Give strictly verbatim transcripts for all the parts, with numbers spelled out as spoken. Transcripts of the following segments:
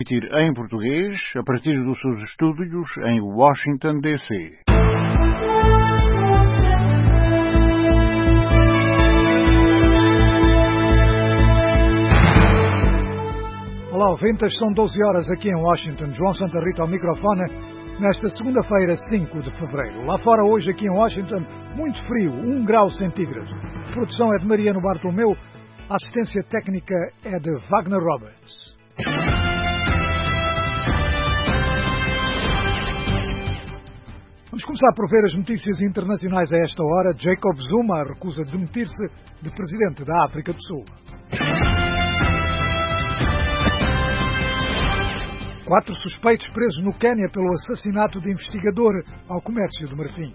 Emitir em português, a partir dos seus estúdios em Washington, D C. Olá, ouvintes, são doze horas aqui em Washington. João Santa Rita ao microfone, nesta segunda-feira, cinco de fevereiro. Lá fora, hoje, aqui em Washington, muito frio, um grau centígrado. A produção é de Mariano Bartolomeu, a assistência técnica é de Wagner Roberts. Vamos começar por ver as notícias internacionais a esta hora. Jacob Zuma recusa demitir-se de presidente da África do Sul. Quatro suspeitos presos no Quênia pelo assassinato de investigador ao comércio do marfim.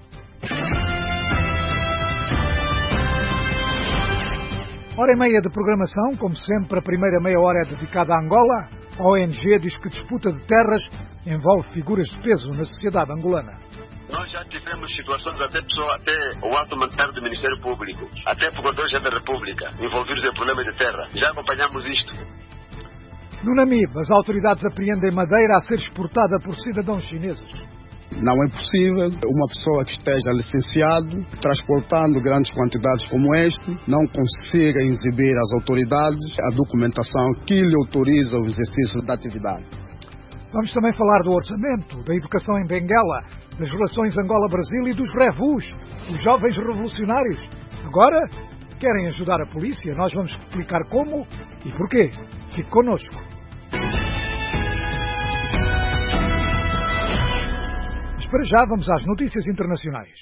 Hora e meia de programação, como sempre, a primeira meia hora é dedicada a Angola. A O N G diz que disputa de terras envolve figuras de peso na sociedade angolana. Nós já tivemos situações até pessoa, até o alto mandatário do Ministério Público, até Procurador-Geral da República, envolvidos em problemas de terra. Já acompanhamos isto. No Namibe, as autoridades apreendem madeira a ser exportada por cidadãos chineses. Não é possível uma pessoa que esteja licenciado, transportando grandes quantidades como este, não consiga exibir às autoridades a documentação que lhe autoriza o exercício da atividade. Vamos também falar do orçamento, da educação em Benguela, das relações Angola-Brasil e dos revus, os jovens revolucionários. Agora, querem ajudar a polícia? Nós vamos explicar como e porquê. Fique connosco. Mas para já vamos às notícias internacionais.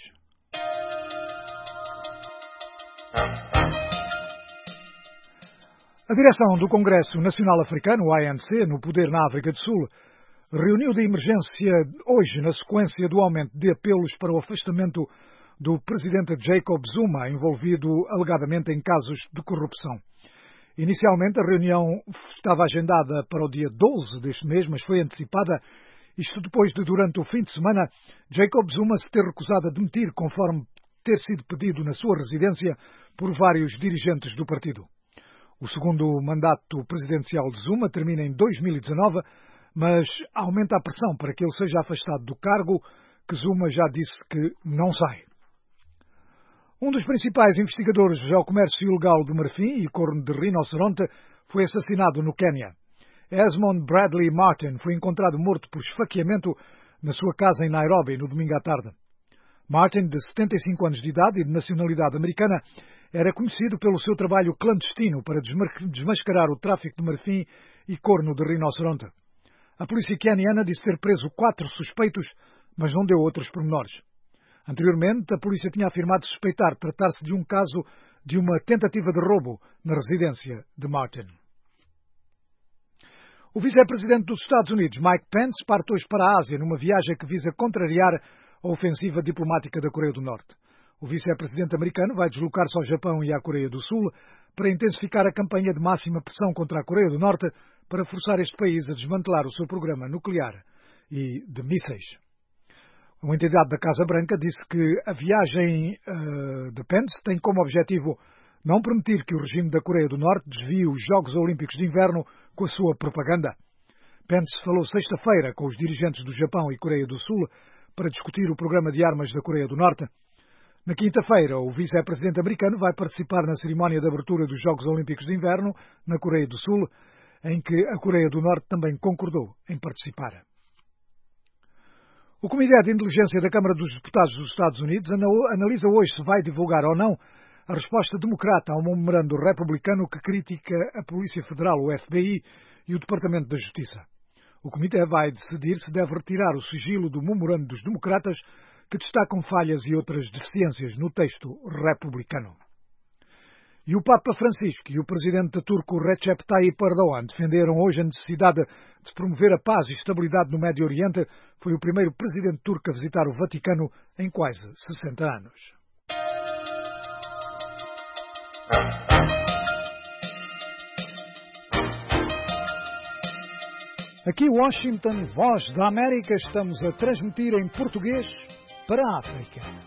A direção do Congresso Nacional Africano, o A N C, no poder na África do Sul, reuniu de emergência hoje na sequência do aumento de apelos para o afastamento do presidente Jacob Zuma, envolvido alegadamente em casos de corrupção. Inicialmente a reunião estava agendada para o dia doze deste mês, mas foi antecipada, isto depois de, durante o fim de semana, Jacob Zuma se ter recusado a demitir, conforme ter sido pedido na sua residência por vários dirigentes do partido. O segundo mandato presidencial de Zuma termina em dois mil e dezanove, mas aumenta a pressão para que ele seja afastado do cargo, que Zuma já disse que não sai. Um dos principais investigadores ao comércio ilegal do marfim e corno de rinoceronte foi assassinado no Quênia. Esmond Bradley Martin foi encontrado morto por esfaqueamento na sua casa em Nairobi no domingo à tarde. Martin, de setenta e cinco anos de idade e de nacionalidade americana, era conhecido pelo seu trabalho clandestino para desmascarar o tráfico de marfim e corno de rinoceronte. A polícia queniana disse ter preso quatro suspeitos, mas não deu outros pormenores. Anteriormente, a polícia tinha afirmado suspeitar tratar-se de um caso de uma tentativa de roubo na residência de Martin. O vice-presidente dos Estados Unidos, Mike Pence, parte hoje para a Ásia numa viagem que visa contrariar a ofensiva diplomática da Coreia do Norte. O vice-presidente americano vai deslocar-se ao Japão e à Coreia do Sul para intensificar a campanha de máxima pressão contra a Coreia do Norte para forçar este país a desmantelar o seu programa nuclear e de mísseis. Uma entidade da Casa Branca disse que a viagem uh, de Pence tem como objetivo não permitir que o regime da Coreia do Norte desvie os Jogos Olímpicos de Inverno com a sua propaganda. Pence falou sexta-feira com os dirigentes do Japão e Coreia do Sul para discutir o programa de armas da Coreia do Norte. Na quinta-feira, o vice-presidente americano vai participar na cerimónia de abertura dos Jogos Olímpicos de Inverno na Coreia do Sul, em que a Coreia do Norte também concordou em participar. O Comitê de Inteligência da Câmara dos Deputados dos Estados Unidos analisa hoje se vai divulgar ou não a resposta democrata a um memorando republicano que critica a Polícia Federal, o F B I, e o Departamento da Justiça. O Comitê vai decidir se deve retirar o sigilo do memorando dos democratas, que destacam falhas e outras deficiências no texto republicano. E o Papa Francisco e o presidente turco Recep Tayyip Erdogan defenderam hoje a necessidade de promover a paz e estabilidade no Médio Oriente. Foi o primeiro presidente turco a visitar o Vaticano em quase sessenta anos. Aqui Washington, Voz da América, estamos a transmitir em português para a África.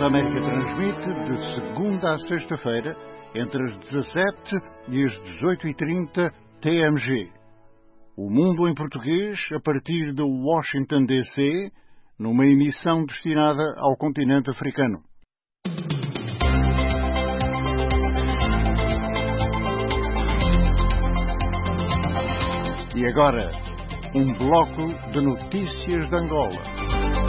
Voz da América transmite de segunda a sexta-feira, entre as dezassete e as dezoito e trinta T M G. O Mundo em Português, a partir de Washington, D C, numa emissão destinada ao continente africano. E agora, um bloco de notícias de Angola.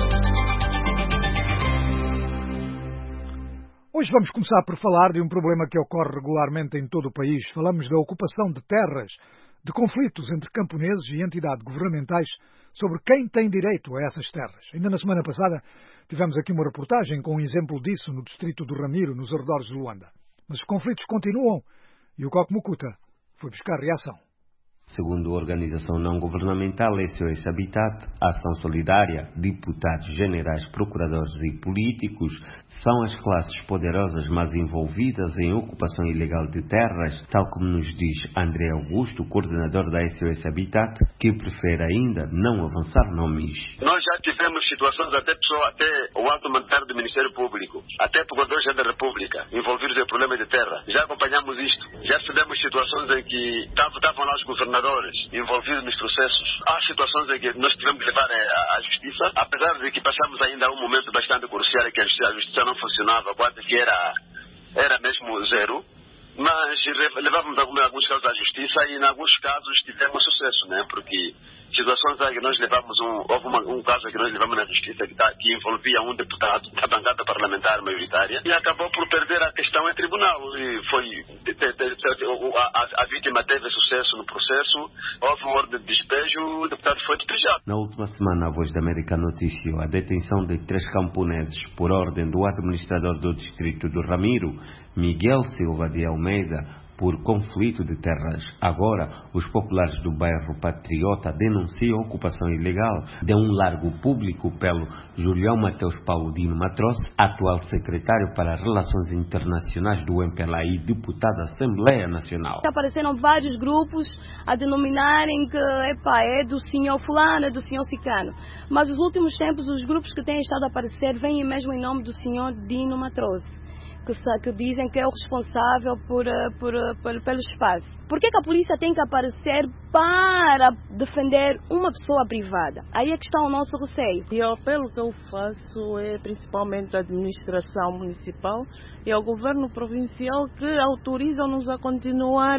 Hoje vamos começar por falar de um problema que ocorre regularmente em todo o país. Falamos da ocupação de terras, de conflitos entre camponeses e entidades governamentais sobre quem tem direito a essas terras. Ainda na semana passada tivemos aqui uma reportagem com um exemplo disso no distrito do Ramiro, nos arredores de Luanda. Mas os conflitos continuam e o Coque Mucuta foi buscar reação. Segundo a organização não-governamental S O S Habitat, Ação Solidária, deputados, generais, procuradores e políticos são as classes poderosas mais envolvidas em ocupação ilegal de terras, tal como nos diz André Augusto, coordenador da S O S Habitat, que prefere ainda não avançar nomes. Nós já tivemos situações até pessoa, até o alto mandatário do Ministério Público, até procuradores da República, envolvidos em problemas de terra. Já acompanhamos isto. Já tivemos situações em que estavam lá os governadores envolvidos nos processos. Há situações em que nós tivemos que levar à justiça, apesar de que passamos ainda um momento bastante crucial em que a justiça não funcionava, quase que era, era mesmo zero, mas levávamos alguns casos à justiça e em alguns casos tivemos sucesso, né? Porque situações em que nós levamos um, houve uma, um caso que nós levamos na justiça que, tá, que envolvia um deputado da bancada parlamentar maioritária e acabou por perder a questão em tribunal. E foi, te, te, te, a, a vítima teve sucesso no processo, houve uma ordem de despejo, o deputado foi despejado. Na última semana, a Voz da América noticiou a detenção de três camponeses por ordem do administrador do distrito do Ramiro, Miguel Silva de Almeida, por conflito de terras. Agora, os populares do bairro Patriota denunciam a ocupação ilegal de um largo público pelo Julião Mateus Paulino Matroce, atual secretário para Relações Internacionais do M P L A e deputado da Assembleia Nacional. Apareceram vários grupos a denominarem que epa, é do senhor fulano, é do senhor cicano. Mas nos últimos tempos, os grupos que têm estado a aparecer vêm mesmo em nome do senhor Dino Matroce. Que, que dizem que é o responsável por, por, por, pelo espaço. Por que, que a polícia tem que aparecer para defender uma pessoa privada? Aí é que está o nosso receio. E o apelo que eu faço é principalmente à administração municipal e ao governo provincial que autorizam-nos a continuar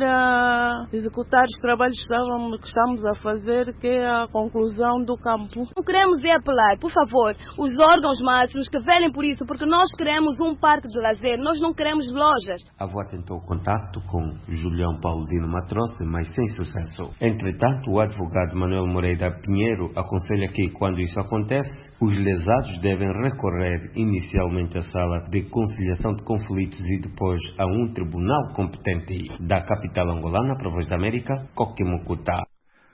a executar os trabalhos que estamos a fazer, que é a conclusão do campo. Não queremos é apelar, por favor, os órgãos máximos que velem por isso, porque nós queremos um parque de lazer. Nós não queremos lojas. A avó tentou contato com Julião Paulino Matroce, mas sem sucesso. Entretanto, o advogado Manuel Moreira Pinheiro aconselha que, quando isso acontece, os lesados devem recorrer inicialmente à sala de conciliação de conflitos e depois a um tribunal competente. Da capital angolana, para a Voz da América, Coque Mucuta.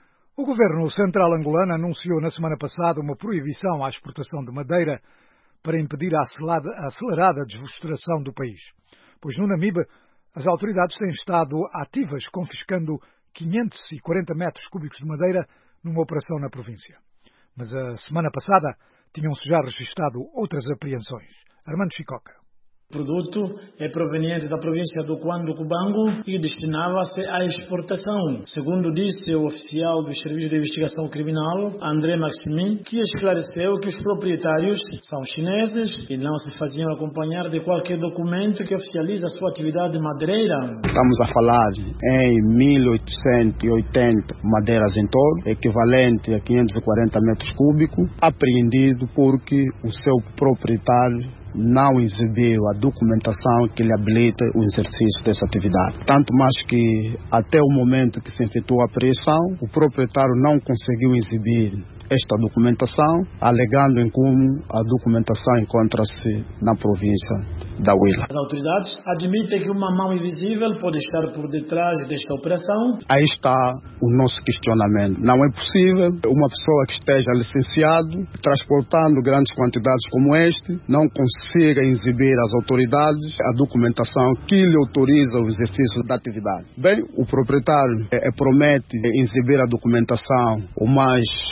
O governo central angolano anunciou na semana passada uma proibição à exportação de madeira para impedir a acelerada, a acelerada desflorestação do país. Pois no Namibe, as autoridades têm estado ativas, confiscando quinhentos e quarenta metros cúbicos de madeira numa operação na província. Mas a semana passada tinham-se já registrado outras apreensões. Armando Chicoca. O produto é proveniente da província do Cuando-Cubango e destinava-se à exportação, segundo disse o oficial do Serviço de Investigação Criminal, André Maximin, que esclareceu que os proprietários são chineses e não se faziam acompanhar de qualquer documento que oficialize a sua atividade madeireira. Estamos a falar em mil oitocentos e oitenta madeiras em todo, equivalente a quinhentos e quarenta metros cúbicos, apreendido porque o seu proprietário não exibiu a documentação que lhe habilita o exercício dessa atividade. Tanto mais que, até o momento que se efetuou a apreensão, o proprietário não conseguiu exibir esta documentação, alegando em como a documentação encontra-se na província da Huila. As autoridades admitem que uma mão invisível pode estar por detrás desta operação. Aí está o nosso questionamento. Não é possível uma pessoa que esteja licenciado, transportando grandes quantidades como este, não consiga exibir às autoridades a documentação que lhe autoriza o exercício da atividade. Bem, o proprietário é, promete exibir a documentação o mais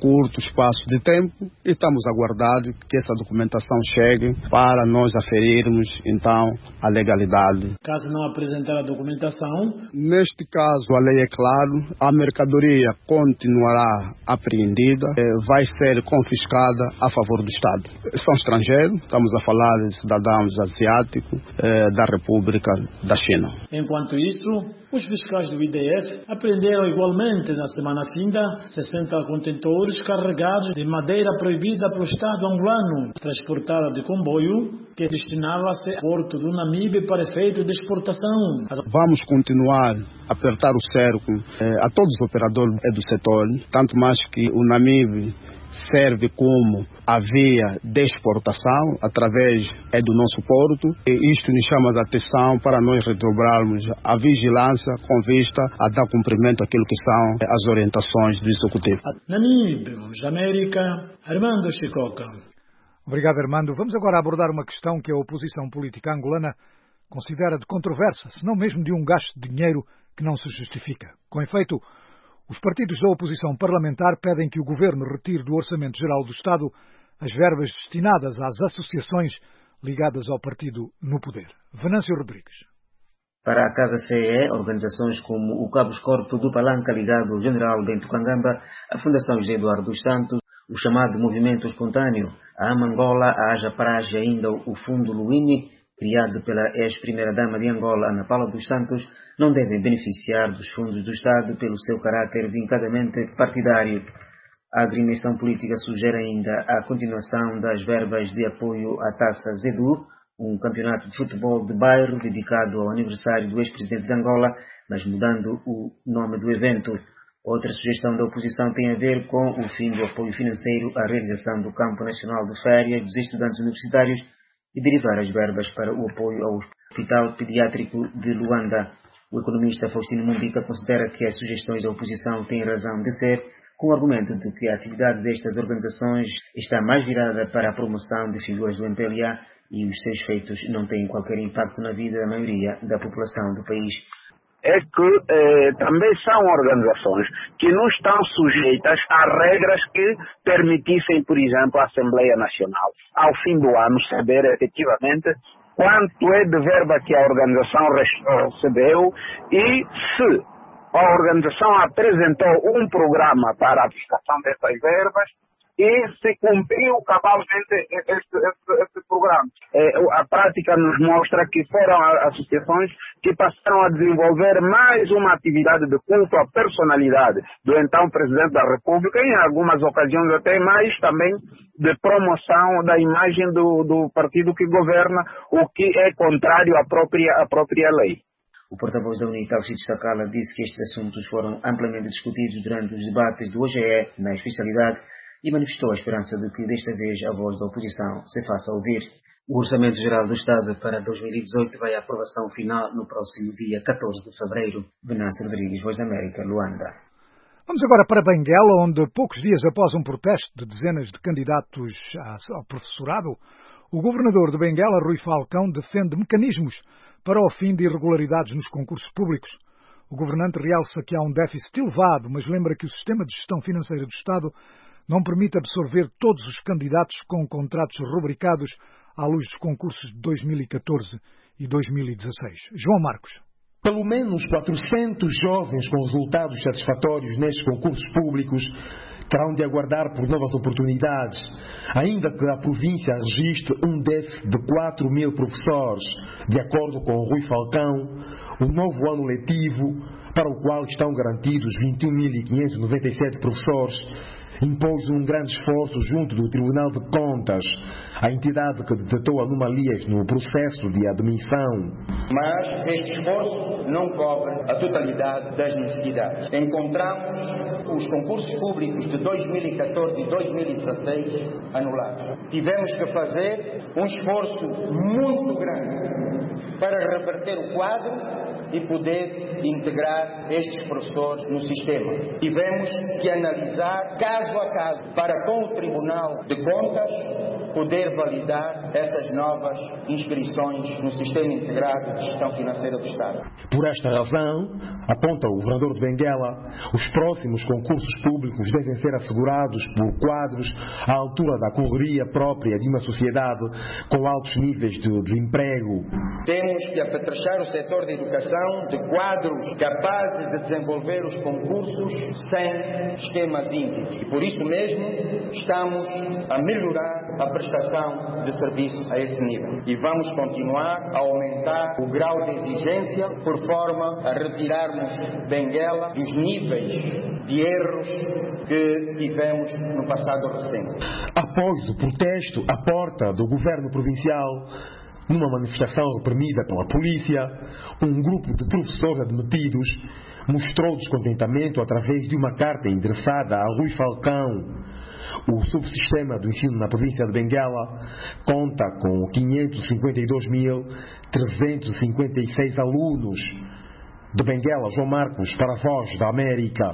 curto espaço de tempo e estamos a aguardar que essa documentação chegue para nós aferirmos, então, a legalidade. Caso não apresentar a documentação? Neste caso, a lei é clara, a mercadoria continuará apreendida, vai ser confiscada a favor do Estado. São estrangeiros, estamos a falar de cidadãos asiáticos da República da China. Enquanto isso, os fiscais do I D F apreenderam igualmente na semana finda sessenta contentores carregados de madeira proibida pelo Estado angolano, transportada de comboio, que destinava-se ao porto do Namibe para efeito de exportação. Vamos continuar a apertar o cerco eh, a todos os operadores do setor, tanto mais que o Namibe serve como a via de exportação através é do nosso porto, e isto nos chama a atenção para nós redobrarmos a vigilância com vista a dar cumprimento àquilo que são as orientações do Executivo. Namibe, Voz da América, Armando Chicoca. Obrigado, Armando. Vamos agora abordar uma questão que a oposição política angolana considera de controversa, se não mesmo de um gasto de dinheiro que não se justifica. Com efeito, os partidos da oposição parlamentar pedem que o Governo retire do Orçamento Geral do Estado as verbas destinadas às associações ligadas ao partido no poder. Venâncio Rodrigues. Para a Casa C E, organizações como o Cabos Corpo do Palanca ligado ao General Bento Kangamba, a Fundação José Eduardo dos Santos, o chamado Movimento Espontâneo, a Amangola, a Aja Praxe e ainda o Fundo Luini, criado pela ex-primeira-dama de Angola, Ana Paula dos Santos, não devem beneficiar dos fundos do Estado pelo seu caráter vincadamente partidário. A agremiação política sugere ainda a continuação das verbas de apoio à Taça Zedu, um campeonato de futebol de bairro dedicado ao aniversário do ex-presidente de Angola, mas mudando o nome do evento. Outra sugestão da oposição tem a ver com o fim do apoio financeiro à realização do Campo Nacional de Férias dos Estudantes Universitários e derivar as verbas para o apoio ao Hospital Pediátrico de Luanda. O economista Faustino Mumbica considera que as sugestões da oposição têm razão de ser, com o argumento de que a atividade destas organizações está mais virada para a promoção de figuras do M P L A e os seus feitos não têm qualquer impacto na vida da maioria da população do país. É que eh, também são organizações que não estão sujeitas a regras que permitissem, por exemplo, a Assembleia Nacional, ao fim do ano, saber efetivamente quanto é de verba que a organização recebeu e se a organização apresentou um programa para a aplicação dessas verbas e se cumpriu cabalmente este, este, este programa. É, a prática nos mostra que foram associações que passaram a desenvolver mais uma atividade de culto à personalidade do então Presidente da República e em algumas ocasiões até mais também de promoção da imagem do, do partido que governa, o que é contrário à própria, à própria lei. O porta-voz da UNITA, Alcides Sacala, disse que estes assuntos foram amplamente discutidos durante os debates do O G E na especialidade e manifestou a esperança de que desta vez a voz da oposição se faça ouvir. O Orçamento Geral do Estado para dois mil e dezoito vai à aprovação final no próximo dia catorze de fevereiro. Venâncio Rodrigues, Voz da América, Luanda. Vamos agora para Benguela, onde poucos dias após um protesto de dezenas de candidatos ao professorado, o governador de Benguela, Rui Falcão, defende mecanismos para o fim de irregularidades nos concursos públicos. O governante realça que há um déficit elevado, mas lembra que o sistema de gestão financeira do Estado não permite absorver todos os candidatos com contratos rubricados à luz dos concursos de dois mil e catorze e dois mil e dezasseis. João Marcos. Pelo menos quatrocentos jovens com resultados satisfatórios nestes concursos públicos terão de aguardar por novas oportunidades, ainda que a província registre um déficit de quatro mil professores. De acordo com Rui Falcão, o novo ano letivo, para o qual estão garantidos vinte e um mil quinhentos e noventa e sete professores, impôs um grande esforço junto do Tribunal de Contas, a entidade que detectou anomalias no processo de admissão. Mas este esforço não cobre a totalidade das necessidades. Encontramos os concursos públicos de dois mil e catorze e dois mil e dezasseis anulados. Tivemos que fazer um esforço muito grande para reverter o quadro e poder integrar estes professores no sistema. Tivemos que analisar caso a caso para, com o Tribunal de Contas, poder validar essas novas inscrições no Sistema Integrado de Gestão Financeira do Estado. Por esta razão, aponta o governador de Benguela, os próximos concursos públicos devem ser assegurados por quadros à altura da correria própria de uma sociedade com altos níveis de, de emprego. Temos que apetrechar o setor de educação de quadros capazes de desenvolver os concursos sem esquemas íntimos. E por isso mesmo estamos a melhorar a prestação de serviços a esse nível. E vamos continuar a aumentar o grau de exigência por forma a retirarmos Benguela dos níveis de erros que tivemos no passado recente. Após o protesto à porta do governo provincial, numa manifestação reprimida pela polícia, um grupo de professores admitidos mostrou descontentamento através de uma carta endereçada a Rui Falcão. O subsistema do ensino na província de Benguela conta com quinhentos e cinquenta e dois mil trezentos e cinquenta e seis alunos. De Benguela, João Marcos, para a Voz da América.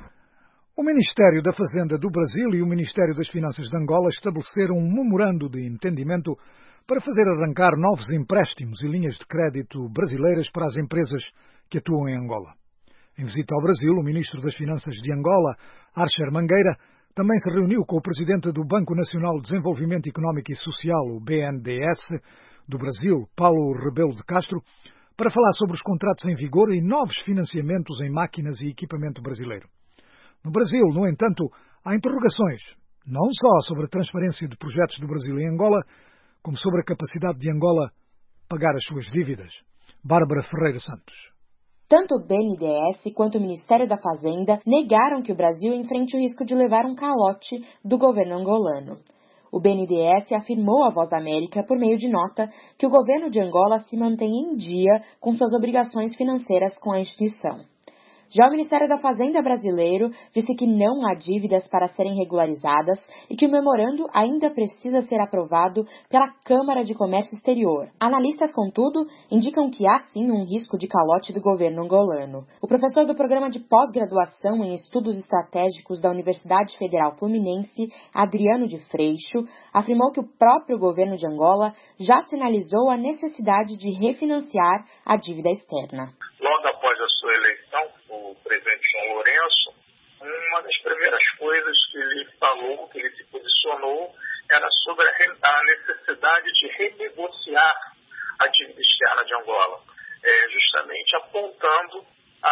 O Ministério da Fazenda do Brasil e o Ministério das Finanças de Angola estabeleceram um memorando de entendimento para fazer arrancar novos empréstimos e linhas de crédito brasileiras para as empresas que atuam em Angola. Em visita ao Brasil, o Ministro das Finanças de Angola, Archer Mangueira, também se reuniu com o Presidente do Banco Nacional de Desenvolvimento Económico e Social, o B N D E S, do Brasil, Paulo Rebelo de Castro, para falar sobre os contratos em vigor e novos financiamentos em máquinas e equipamento brasileiro. No Brasil, no entanto, há interrogações, não só sobre a transparência de projetos do Brasil em Angola, como sobre a capacidade de Angola pagar as suas dívidas. Bárbara Ferreira Santos. Tanto o B N D E S quanto o Ministério da Fazenda negaram que o Brasil enfrente o risco de levar um calote do governo angolano. O B N D E S afirmou à Voz da América, por meio de nota, que o governo de Angola se mantém em dia com suas obrigações financeiras com a instituição. Já o Ministério da Fazenda brasileiro disse que não há dívidas para serem regularizadas e que o memorando ainda precisa ser aprovado pela Câmara de Comércio Exterior. Analistas, contudo, indicam que há sim um risco de calote do governo angolano. O professor do Programa de Pós-Graduação em Estudos Estratégicos da Universidade Federal Fluminense, Adriano de Freixo, afirmou que o próprio governo de Angola já sinalizou a necessidade de refinanciar a dívida externa. Logo após a sua eleição, o presidente João Lourenço, uma das primeiras coisas que ele falou, que ele se posicionou, era sobre a necessidade de renegociar a dívida externa de Angola, é, justamente apontando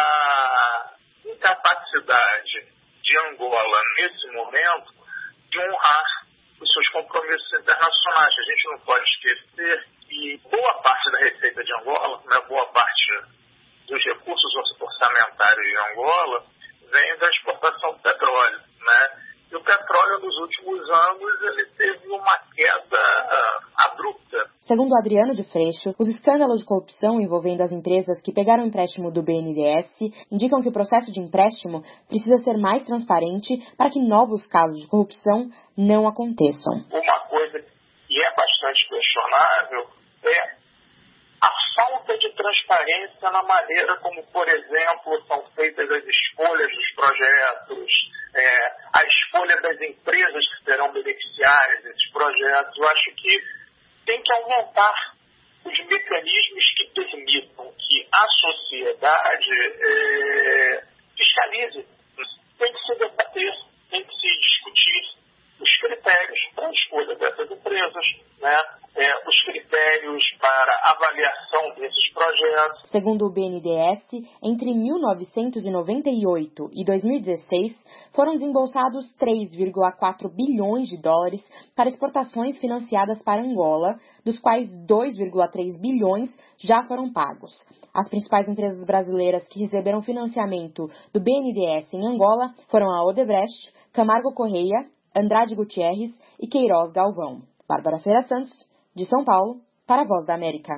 a incapacidade de Angola, nesse momento, de honrar os seus compromissos internacionais. A gente não pode esquecer que boa parte da receita de Angola, né, boa parte dos recursos orçamentários de Angola vem da exportação do petróleo, né? E o petróleo nos últimos anos ele teve uma queda uh, abrupta. Segundo Adriano de Freixo, os escândalos de corrupção envolvendo as empresas que pegaram o empréstimo do B N D E S indicam que o processo de empréstimo precisa ser mais transparente para que novos casos de corrupção não aconteçam. Uma coisa que é bastante questionável é a falta de transparência na maneira como, por exemplo, são feitas as escolhas dos projetos, é, a escolha das empresas que serão beneficiárias desses projetos. Eu acho que tem que aumentar os mecanismos que permitam que a sociedade é, fiscalize. Tem que se debater, tem que se discutir os critérios para a escolha dessas empresas, né? É, os critérios para avaliação desses projetos. Segundo o B N D E S, entre mil novecentos e noventa e oito e dois mil e dezesseis, foram desembolsados três vírgula quatro bilhões de dólares para exportações financiadas para Angola, dos quais dois vírgula três bilhões já foram pagos. As principais empresas brasileiras que receberam financiamento do B N D E S em Angola foram a Odebrecht, Camargo Correia, Andrade Gutierrez e Queiroz Galvão. Bárbara Ferreira Santos, de São Paulo, para a Voz da América.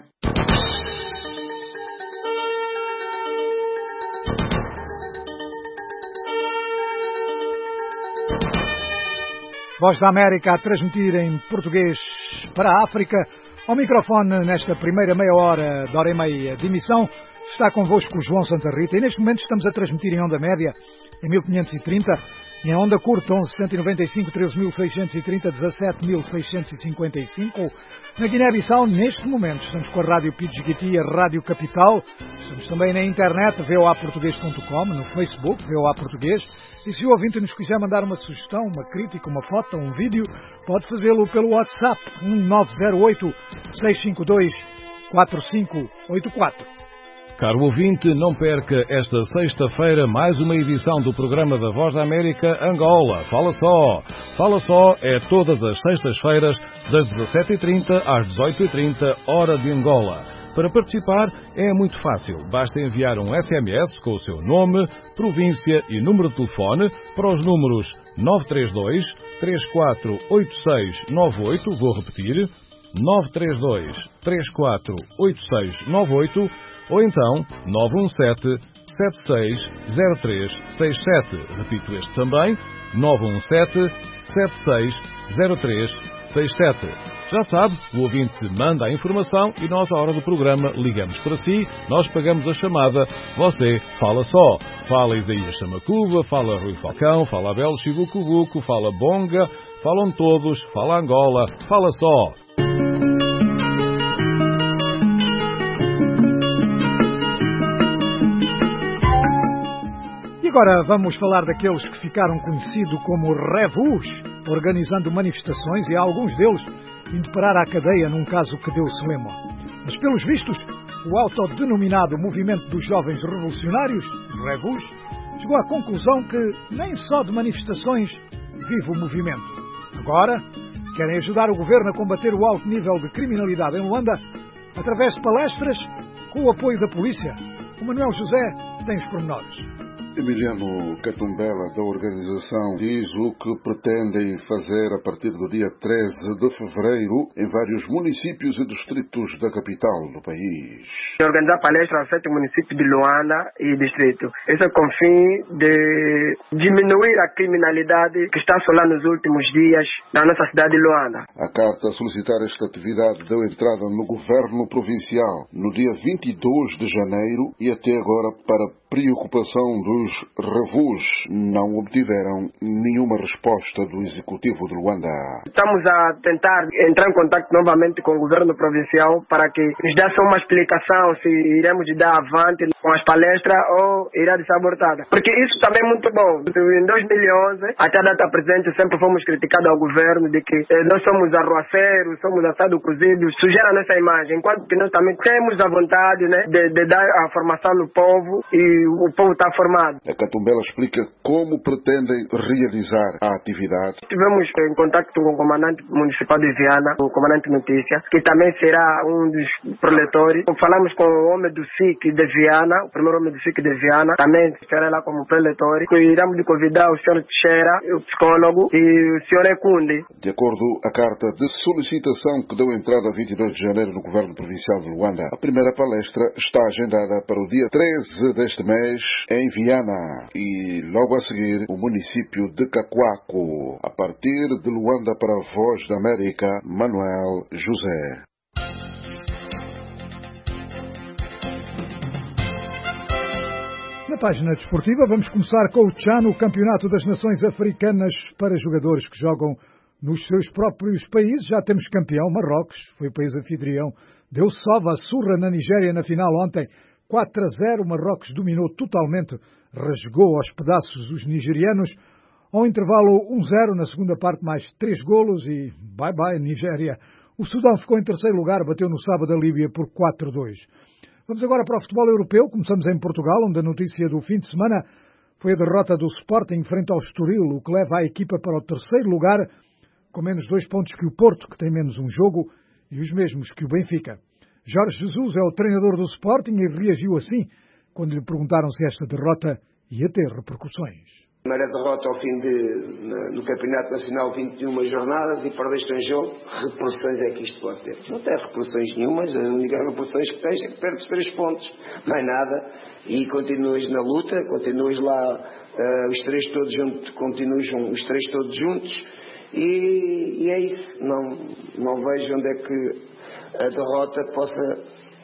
Voz da América a transmitir em português para a África. Ao microfone, nesta primeira meia hora, de hora e meia de emissão, Está convosco o João Santa Rita e neste momento estamos a transmitir em onda média em mil quinhentos e trinta e em onda curta onze cento e noventa e cinco, treze mil seiscentos e trinta, dezassete mil seiscentos e cinquenta e cinco. Na Guiné-Bissau, neste momento, estamos com a Rádio Pidgiti, a Rádio Capital. Estamos também na internet, v o a português ponto com, no Facebook, V O A Português. E se o ouvinte nos quiser mandar uma sugestão, uma crítica, uma foto, um vídeo, pode fazê-lo pelo WhatsApp um nove zero oito, seis cinco dois, quatro cinco oito quatro. Caro ouvinte, não perca esta sexta-feira mais uma edição do programa da Voz da América Angola. Fala só! Fala só é todas as sextas-feiras das dezassete e trinta às dezoito e trinta, hora de Angola. Para participar é muito fácil. Basta enviar um S M S com o seu nome, província e número de telefone para os números nove três dois, três quatro oito seis nove oito. Vou repetir. nove três dois, três quatro oito seis nove oito ou então nove um sete, sete seis zero três seis sete. Repito este também, nove um sete, sete seis zero três seis sete. Já sabe, o ouvinte manda a informação e nós, à hora do programa, ligamos para si, nós pagamos a chamada, você fala só. Fala Isaías Chamacuba, fala Rui Falcão, fala Abel Chibucubuco, fala Bonga, falam todos, fala Angola, fala só. E agora vamos falar daqueles que ficaram conhecidos como Revus, organizando manifestações e alguns deles indo parar à cadeia num caso que deu celema. Mas pelos vistos, o autodenominado Movimento dos Jovens Revolucionários, os Revus, chegou à conclusão que nem só de manifestações vive o movimento. Agora, querem ajudar o governo a combater o alto nível de criminalidade em Luanda através de palestras com o apoio da polícia. O Manuel José tem os pormenores. Emiliano Catumbela, da organização, diz o que pretendem fazer a partir do dia treze de fevereiro em vários municípios e distritos da capital do país. Organizar palestras a sete municípios de Luanda e distrito. Isso é com o fim de diminuir a criminalidade que está assolando nos últimos dias na nossa cidade de Luanda. A carta a solicitar esta atividade deu entrada no governo provincial no dia vinte e dois de janeiro e até agora, para preocupação dos Revus, não obtiveram nenhuma resposta do Executivo de Luanda. Estamos a tentar entrar em contato novamente com o governo provincial para que nos desse uma explicação se iremos dar avante com as palestras ou irá de ser abortada. Porque isso também é muito bom. Em dois mil e onze, até a data presente, sempre fomos criticados ao governo de que eh, nós somos arruaceiros, somos assado cozidos, sujeira a nossa imagem, enquanto que nós também temos a vontade, né, de, de dar a formação no povo e o povo está formado. A Catumbela explica como pretendem realizar a atividade. Tivemos em contato com o comandante municipal de Viana, o comandante Notícia, que também será um dos preletores. Falamos com o homem do S I C de Viana, o primeiro homem do S I C de Viana, também estará lá como preletor. Iremos de convidar o senhor Teixeira, o psicólogo, e o senhor Ekunde. De acordo com a carta de solicitação que deu entrada a vinte e dois de janeiro no governo provincial de Luanda, a primeira palestra está agendada para o dia treze deste mês em Viana e logo a seguir o município de Cacoaco. A partir de Luanda para a Voz da América, Manuel José. Na página desportiva vamos começar com o Tchan, o Campeonato das Nações Africanas para jogadores que jogam nos seus próprios países. Já temos campeão, Marrocos, foi o país anfitrião. Deu sova a surra na Nigéria na final ontem. quatro a zero, Marrocos dominou totalmente, rasgou aos pedaços os nigerianos. Ao intervalo um a zero, na segunda parte mais três golos e bye-bye Nigéria. O Sudão ficou em terceiro lugar, bateu no sábado a Líbia por quatro a dois. Vamos agora para o futebol europeu. Começamos em Portugal, onde a notícia do fim de semana foi a derrota do Sporting frente ao Estoril, o que leva a equipa para o terceiro lugar, com menos dois pontos que o Porto, que tem menos um jogo, e os mesmos que o Benfica. Jorge Jesus é o treinador do Sporting e reagiu assim quando lhe perguntaram se esta derrota ia ter repercussões. Primeira derrota ao fim de, no Campeonato Nacional, vinte e uma jornadas, e perdeste um jogo. Repercussões é que isto pode ter? Não tem repercussões nenhumas. A única repercussões que tens é que perdes três pontos, mais nada, e continuas na luta, continuas lá, uh, os três todos juntos, continuas os três todos juntos, e, e é isso. Não, não vejo onde é que a derrota possa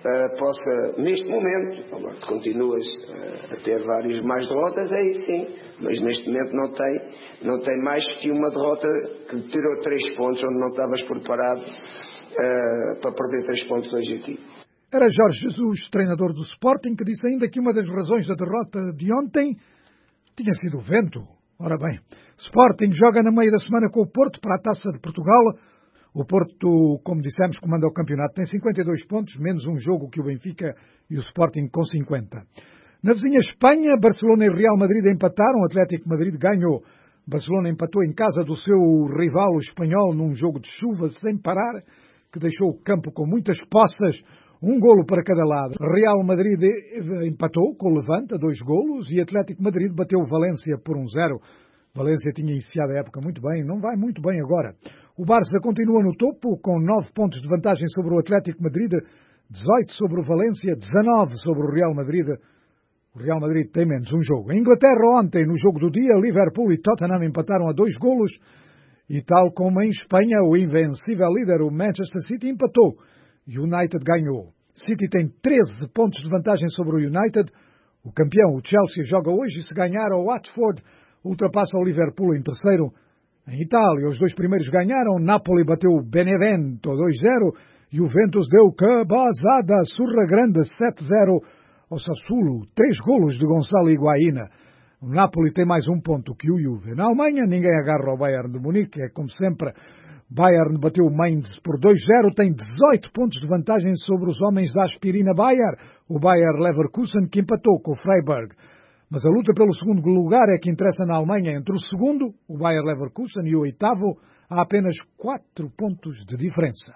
uh, possa, neste momento, agora continuas uh, a ter várias mais derrotas, aí sim, mas neste momento não tem, não tem mais que uma derrota que tirou três pontos, onde não estavas preparado uh, para perder três pontos hoje aqui. Era Jorge Jesus, treinador do Sporting, que disse ainda que uma das razões da derrota de ontem tinha sido o vento. Ora bem, Sporting joga na meia da semana com o Porto para a Taça de Portugal. O Porto, como dissemos, comanda o campeonato, tem cinquenta e dois pontos, menos um jogo que o Benfica e o Sporting com cinquenta. Na vizinha Espanha, Barcelona e Real Madrid empataram, o Atlético Madrid ganhou. Barcelona empatou em casa do seu rival o espanhol num jogo de chuva sem parar, que deixou o campo com muitas poças, um golo para cada lado. Real Madrid empatou com o Levante a dois golos e Atlético Madrid bateu o Valência por um zero. Valência tinha iniciado a época muito bem, não vai muito bem agora. O Barça continua no topo com nove pontos de vantagem sobre o Atlético Madrid, dezoito sobre o Valência, dezanove sobre o Real Madrid. O Real Madrid tem menos um jogo. Em Inglaterra ontem, no jogo do dia, Liverpool e Tottenham empataram a dois golos e tal como em Espanha, o invencível líder, o Manchester City, empatou. United ganhou. City tem treze pontos de vantagem sobre o United. O campeão, o Chelsea, joga hoje e se ganhar o Watford, ultrapassa o Liverpool em terceiro. Em Itália, os dois primeiros ganharam. Napoli bateu o Benevento dois zero e o Juventus deu cabazada, surra grande sete zero ao Sassuolo. Três golos de Gonçalo Higuaína. O Napoli tem mais um ponto que o Juve. Na Alemanha, ninguém agarra o Bayern de Munique. É como sempre, Bayern bateu o Mainz por dois zero, tem dezoito pontos de vantagem sobre os homens da aspirina Bayer, o Bayer Leverkusen, que empatou com o Freiburg. Mas a luta pelo segundo lugar é que interessa na Alemanha. Entre o segundo, o Bayer Leverkusen, e o oitavo, há apenas quatro pontos de diferença.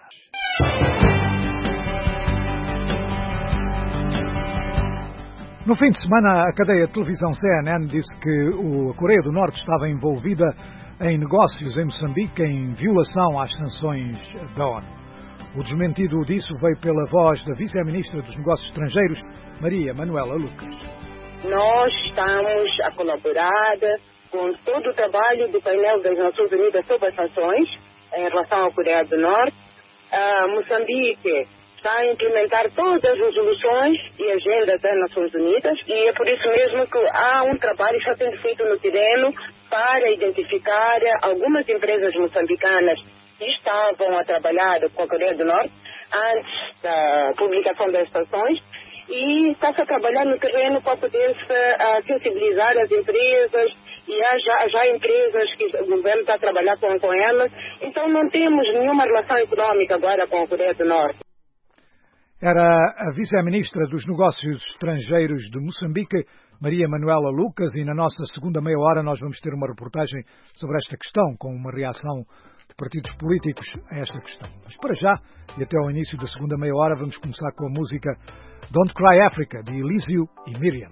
No fim de semana, a cadeia de televisão C N N disse que a Coreia do Norte estava envolvida em negócios em Moçambique em violação às sanções da ONU. O desmentido disso veio pela voz da vice-ministra dos Negócios Estrangeiros, Maria Manuela Lucas. Nós estamos a colaborar com todo o trabalho do painel das Nações Unidas sobre as sanções em relação à Coreia do Norte. A Moçambique está a implementar todas as resoluções e agendas das Nações Unidas e é por isso mesmo que há um trabalho que está sendo feito no terreno para identificar algumas empresas moçambicanas que estavam a trabalhar com a Coreia do Norte antes da publicação das sanções e está-se a trabalhar no terreno para poder-se uh, sensibilizar as empresas e há já, já empresas que o governo está a trabalhar com, com elas. Então não temos nenhuma relação econômica agora com a Coreia do Norte. Era a vice-ministra dos Negócios Estrangeiros de Moçambique, Maria Manuela Lucas, e na nossa segunda meia hora nós vamos ter uma reportagem sobre esta questão, com uma reação de partidos políticos a esta questão. Mas para já, e até ao início da segunda meia hora, vamos começar com a música Don't Cry Africa, de Elísio e Miriam.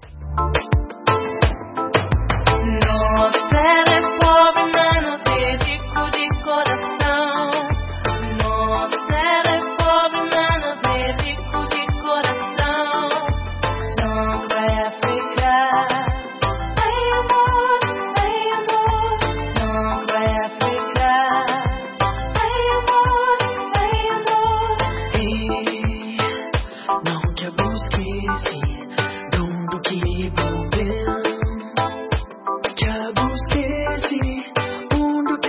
No ser pobre, menos rico de coração. No ser pobre, menos rico de coração. Don't cry Africa. Ai amor, ai amor. Don't cry Africa. Ai amor, ai amor. E não te busques, don't keep moving. Te busques,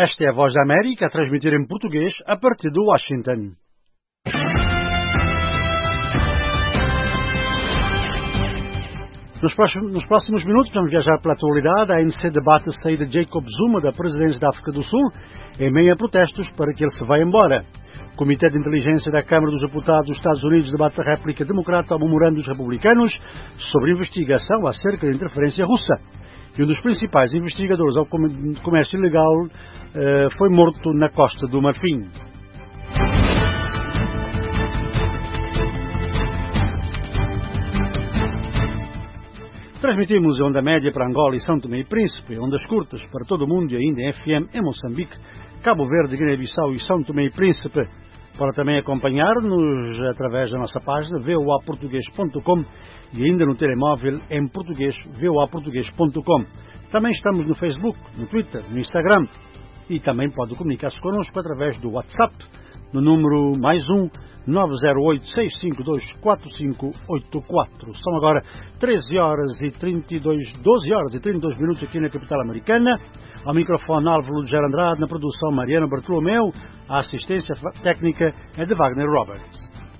Esta é a Voz da América, a transmitir em português a partir de Washington. Nos próximos, nos próximos minutos vamos viajar pela atualidade. A A N C debate a saída de Jacob Zuma da presidência da África do Sul em meio a protestos para que ele se vá embora. O Comitê de Inteligência da Câmara dos Deputados dos Estados Unidos debate a réplica democrata ao memorando dos republicanos sobre investigação acerca da interferência russa. E um dos principais investigadores ao comércio ilegal eh, foi morto na Costa do Marfim. Transmitimos em onda média para Angola e São Tomé e Príncipe, ondas curtas para todo o mundo e ainda em F M em Moçambique, Cabo Verde, Guiné-Bissau e São Tomé e Príncipe. Para também acompanhar-nos através da nossa página v o a português ponto com e ainda no telemóvel em português v o a português ponto com. Também estamos no Facebook, no Twitter, no Instagram e também pode comunicar-se connosco através do WhatsApp no número mais um nove zero oito, seis cinco dois, quatro cinco oito quatro. São agora treze horas e trinta e dois, doze horas e trinta e dois minutos aqui na capital americana. Ao microfone Álvaro de Ger Andrade, na produção Mariana Bartolomeu, a assistência técnica é de Wagner Roberts.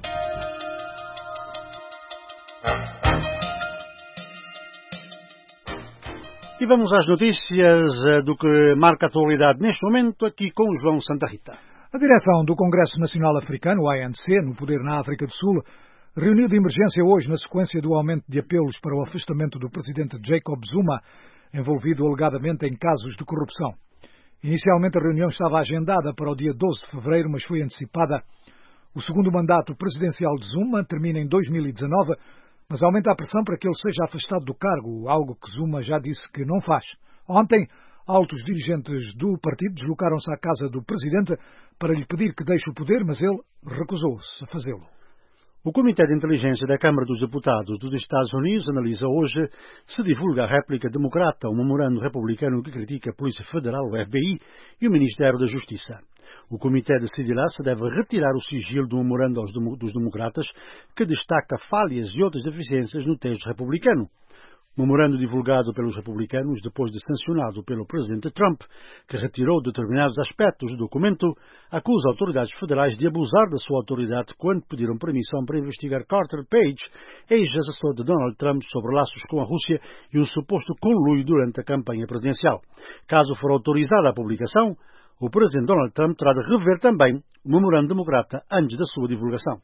E vamos às notícias do que marca a atualidade neste momento, aqui com o João Santa Rita. A direção do Congresso Nacional Africano, o A N C, no poder na África do Sul, reuniu de emergência hoje na sequência do aumento de apelos para o afastamento do presidente Jacob Zuma, envolvido alegadamente em casos de corrupção. Inicialmente a reunião estava agendada para o dia doze de fevereiro, mas foi antecipada. O segundo mandato presidencial de Zuma termina em dois mil e dezanove, mas aumenta a pressão para que ele seja afastado do cargo, algo que Zuma já disse que não faz. Ontem, altos dirigentes do partido deslocaram-se à casa do presidente para lhe pedir que deixe o poder, mas ele recusou-se a fazê-lo. O Comitê de Inteligência da Câmara dos Deputados dos Estados Unidos analisa hoje se divulga a réplica democrata, um memorando republicano que critica a Polícia Federal, o F B I, e o Ministério da Justiça. O Comitê decidirá se deve retirar o sigilo do memorando aos dos democratas, que destaca falhas e outras deficiências no texto republicano. Memorando divulgado pelos republicanos depois de sancionado pelo presidente Trump, que retirou determinados aspectos do documento, acusa autoridades federais de abusar da sua autoridade quando pediram permissão para investigar Carter Page, ex-assessor de Donald Trump, sobre laços com a Rússia e um suposto conluio durante a campanha presidencial. Caso for autorizada a publicação, o presidente Donald Trump terá de rever também o memorando democrata antes da sua divulgação.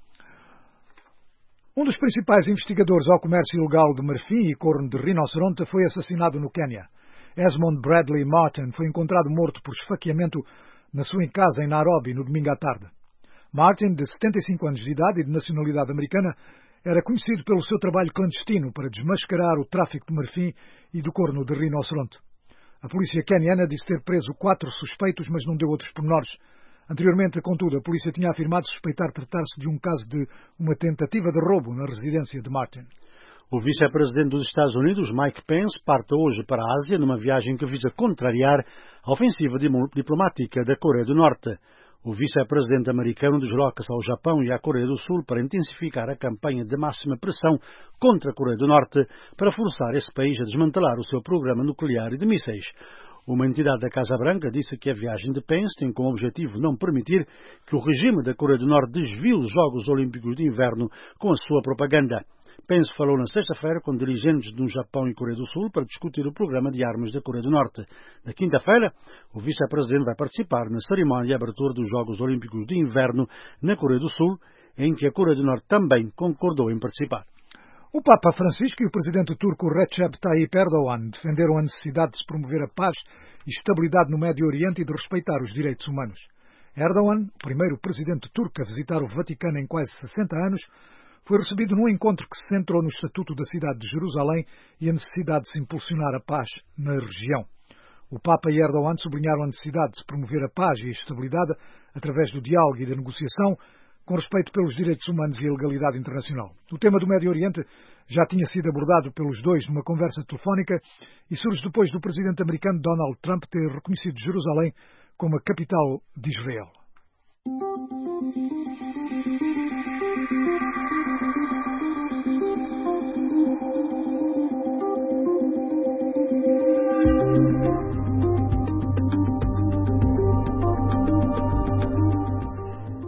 Um dos principais investigadores ao comércio ilegal de marfim e corno de rinoceronte foi assassinado no Quênia. Esmond Bradley Martin foi encontrado morto por esfaqueamento na sua casa em Nairobi no domingo à tarde. Martin, de setenta e cinco anos de idade e de nacionalidade americana, era conhecido pelo seu trabalho clandestino para desmascarar o tráfico de marfim e do corno de rinoceronte. A polícia queniana disse ter preso quatro suspeitos, mas não deu outros pormenores. Anteriormente, contudo, a polícia tinha afirmado suspeitar tratar-se de um caso de uma tentativa de roubo na residência de Martin. O vice-presidente dos Estados Unidos, Mike Pence, parte hoje para a Ásia numa viagem que visa contrariar a ofensiva diplomática da Coreia do Norte. O vice-presidente americano desloca-se ao Japão e à Coreia do Sul para intensificar a campanha de máxima pressão contra a Coreia do Norte para forçar esse país a desmantelar o seu programa nuclear e de mísseis. Uma entidade da Casa Branca disse que a viagem de Pence tem como objetivo não permitir que o regime da Coreia do Norte desvie os Jogos Olímpicos de Inverno com a sua propaganda. Pence falou na sexta-feira com dirigentes do Japão e Coreia do Sul para discutir o programa de armas da Coreia do Norte. Na quinta-feira, o vice-presidente vai participar na cerimónia de abertura dos Jogos Olímpicos de Inverno na Coreia do Sul, em que a Coreia do Norte também concordou em participar. O Papa Francisco e o presidente turco Recep Tayyip Erdogan defenderam a necessidade de se promover a paz e estabilidade no Médio Oriente e de respeitar os direitos humanos. Erdogan, o primeiro presidente turco a visitar o Vaticano em quase sessenta anos, foi recebido num encontro que se centrou no Estatuto da Cidade de Jerusalém e a necessidade de se impulsionar a paz na região. O Papa e Erdogan sublinharam a necessidade de se promover a paz e a estabilidade através do diálogo e da negociação, com respeito pelos direitos humanos e a legalidade internacional. O tema do Médio Oriente já tinha sido abordado pelos dois numa conversa telefónica e surge depois do presidente americano Donald Trump ter reconhecido Jerusalém como a capital de Israel.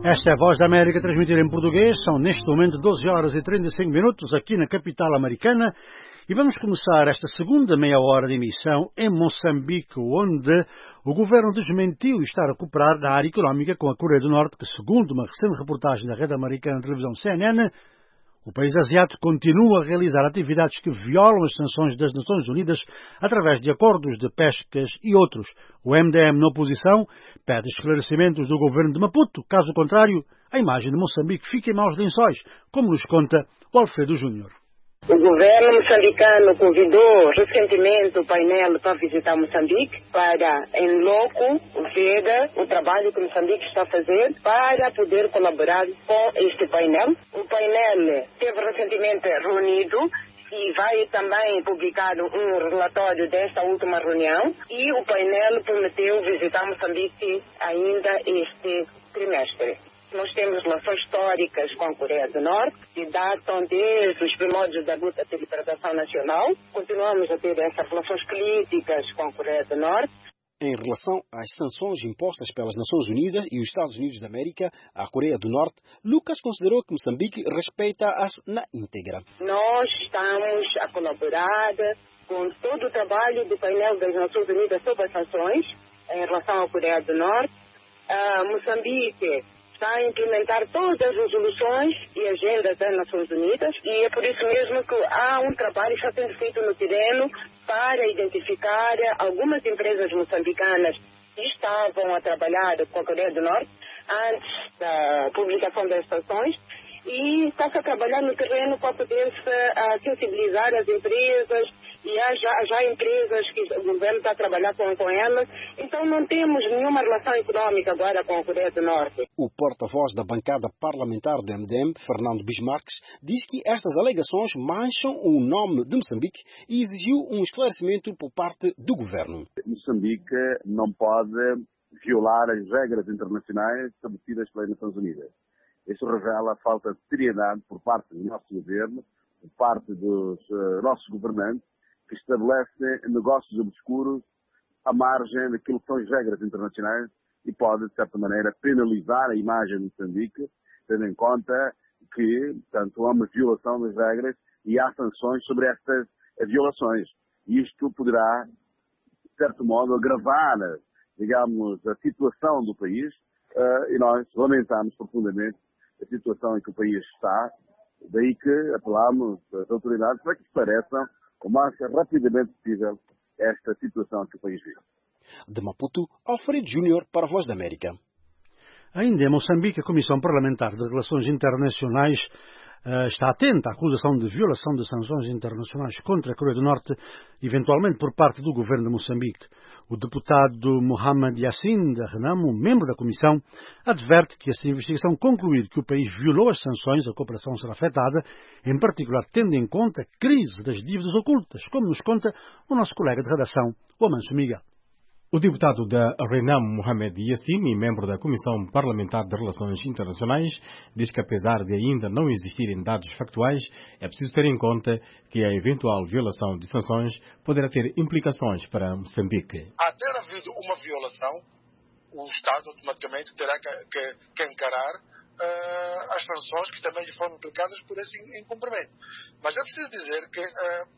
Esta é a Voz da América, transmitida em português. São neste momento doze horas e trinta e cinco minutos aqui na capital americana. E vamos começar esta segunda meia hora de emissão em Moçambique, onde o governo desmentiu estar a cooperar na área económica com a Coreia do Norte, que, segundo uma recente reportagem da rede americana de televisão C N N, o país asiático continua a realizar atividades que violam as sanções das Nações Unidas através de acordos de pescas e outros. O M D M, na oposição, pede esclarecimentos do governo de Maputo. Caso contrário, a imagem de Moçambique fica em maus lençóis, como nos conta o Alfredo Júnior. O governo moçambicano convidou recentemente o painel para visitar Moçambique, para, em loco, ver o trabalho que Moçambique está a fazer para poder colaborar com este painel. O painel teve recentemente reunido e vai também publicar um relatório desta última reunião, e o painel prometeu visitar Moçambique ainda este trimestre. Nós temos relações históricas com a Coreia do Norte, que datam desde os primórdios da luta de libertação nacional. Continuamos a ter essas relações críticas com a Coreia do Norte. Em relação às sanções impostas pelas Nações Unidas e os Estados Unidos da América à Coreia do Norte, Lucas considerou que Moçambique respeita-as na íntegra. Nós estamos a colaborar com todo o trabalho do painel das Nações Unidas sobre as sanções em relação à Coreia do Norte. Uh, Moçambique está a implementar todas as resoluções e agendas das Nações Unidas, e é por isso mesmo que há um trabalho que está sendo feito no terreno para identificar algumas empresas moçambicanas que estavam a trabalhar com a Coreia do Norte antes da publicação das sanções, e está-se a trabalhar no terreno para poder-se uh, sensibilizar as empresas, e há já, já empresas que o governo está a trabalhar com, com elas. Então não temos nenhuma relação econômica agora com a Coreia do Norte. O porta-voz da bancada parlamentar do M D M, Fernando Bismarques, diz que estas alegações mancham o nome de Moçambique e exigiu um esclarecimento por parte do governo. Moçambique não pode violar as regras internacionais estabelecidas pelas Nações Unidas. Isso revela a falta de seriedade por parte do nosso governo, por parte dos uh, nossos governantes, que estabelecem negócios obscuros à margem daquilo que são as regras internacionais e pode, de certa maneira, penalizar a imagem de Moçambique, tendo em conta que, portanto, há uma violação das regras e há sanções sobre estas violações. E isto poderá, de certo modo, agravar, digamos, a situação do país, uh, e nós lamentamos profundamente a situação em que o país está, daí que apelamos às autoridades para que esclareçam o mais rapidamente possível esta situação que o país vive. De Maputo, Alfredo Júnior para a Voz da América. Ainda em Moçambique, a Comissão Parlamentar de Relações Internacionais uh, está atenta à acusação de violação de sanções internacionais contra a Coreia do Norte, eventualmente por parte do governo de Moçambique. O deputado Mohamed Yassin da Renamo, membro da Comissão, adverte que, se a investigação concluir que o país violou as sanções, a cooperação será afetada, em particular tendo em conta a crise das dívidas ocultas, como nos conta o nosso colega de redação, o Amanso Miguel. O deputado da Renamo, Mohamed Yassin, e membro da Comissão Parlamentar de Relações Internacionais, diz que, apesar de ainda não existirem dados factuais, é preciso ter em conta que a eventual violação de sanções poderá ter implicações para Moçambique. A ter havido uma violação, o Estado automaticamente terá que, que, que encarar uh, as sanções que também lhe foram implicadas por esse incumprimento. Mas é preciso dizer que uh,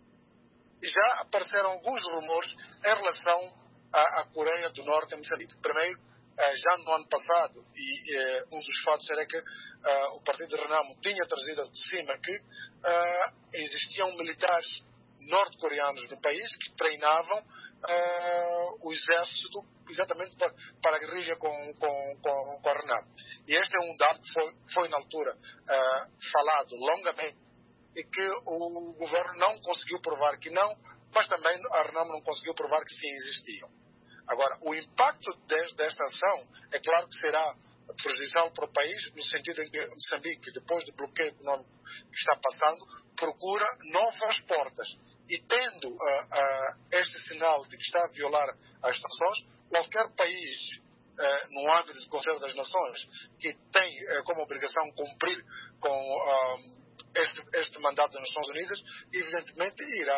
já apareceram alguns rumores em relação a Coreia do Norte em Moçambique. Primeiro, já no ano passado, e um dos fatos era que uh, o Partido de Renamo tinha trazido de cima que uh, existiam militares norte-coreanos no país que treinavam uh, o exército exatamente para, para a guerrilha com, com, com, com a Renamo. E este é um dado que foi, foi na altura uh, falado longamente e que o governo não conseguiu provar que não, mas também a Renamo não conseguiu provar que sim existiam. Agora, o impacto de, desta ação é claro que será prejudicial para o país, no sentido em que Moçambique, depois do bloqueio econômico que está passando, procura novas portas. E tendo uh, uh, este sinal de que está a violar as sanções, qualquer país uh, no âmbito do Conselho das Nações que tem uh, como obrigação cumprir com uh, este, este mandato das Nações Unidas, evidentemente irá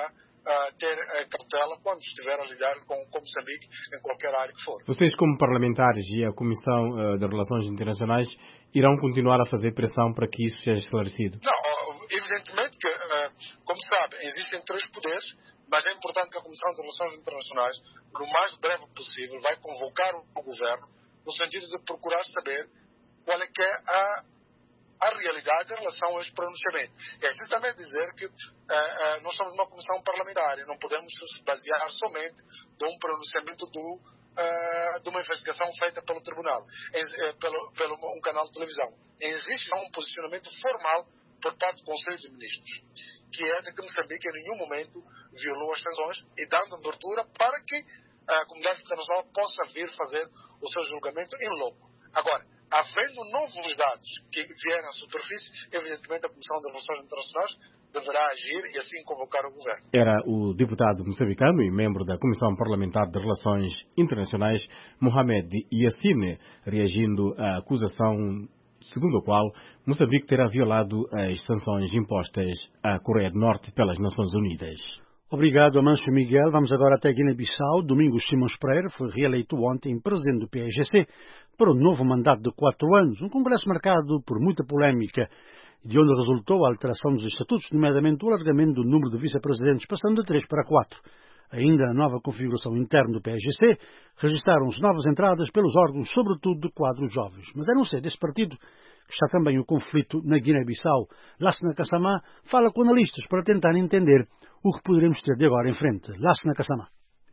uh, ter uh, cautela quando estiver a lidar com, com Moçambique em qualquer área que for. Vocês, como parlamentares e a Comissão uh, de Relações Internacionais, irão continuar a fazer pressão para que isso seja esclarecido? Não, evidentemente que, uh, como sabe, existem três poderes, mas é importante que a Comissão de Relações Internacionais, no mais breve possível, vai convocar o governo no sentido de procurar saber qual é que é a, a realidade em relação a este pronunciamento. É justamente dizer que uh, uh, nós somos uma comissão parlamentar e não podemos nos basear somente de um pronunciamento do, uh, de uma investigação feita pelo tribunal, em, uh, pelo, pelo um canal de televisão. Existe um posicionamento formal por parte do Conselho de Ministros, que é de que Moçambique em nenhum momento violou as sanções e dando abertura para que a comunidade internacional possa vir fazer o seu julgamento em loco. Agora, havendo novos dados que vierem à superfície, evidentemente a Comissão de Relações Internacionais deverá agir e assim convocar o governo. Era o deputado moçambicano e membro da Comissão Parlamentar de Relações Internacionais, Mohamed Yassine, reagindo à acusação segundo a qual Moçambique terá violado as sanções impostas à Coreia do Norte pelas Nações Unidas. Obrigado, Amancio Miguel. Vamos agora até Guiné-Bissau. Domingos Simões Pereira foi reeleito ontem presidente do P A I G C para um novo mandato de quatro anos, um congresso marcado por muita polémica, de onde resultou a alteração dos estatutos, nomeadamente o alargamento do número de vice-presidentes, passando de três para quatro. Ainda na nova configuração interna do P A I G C, registaram-se novas entradas pelos órgãos, sobretudo de quadros jovens. Mas é no seio desse partido que está também o conflito na Guiné-Bissau. Lassana Kassamá fala com analistas para tentar entender o que poderemos ter de agora em frente. Lassana Kassamá.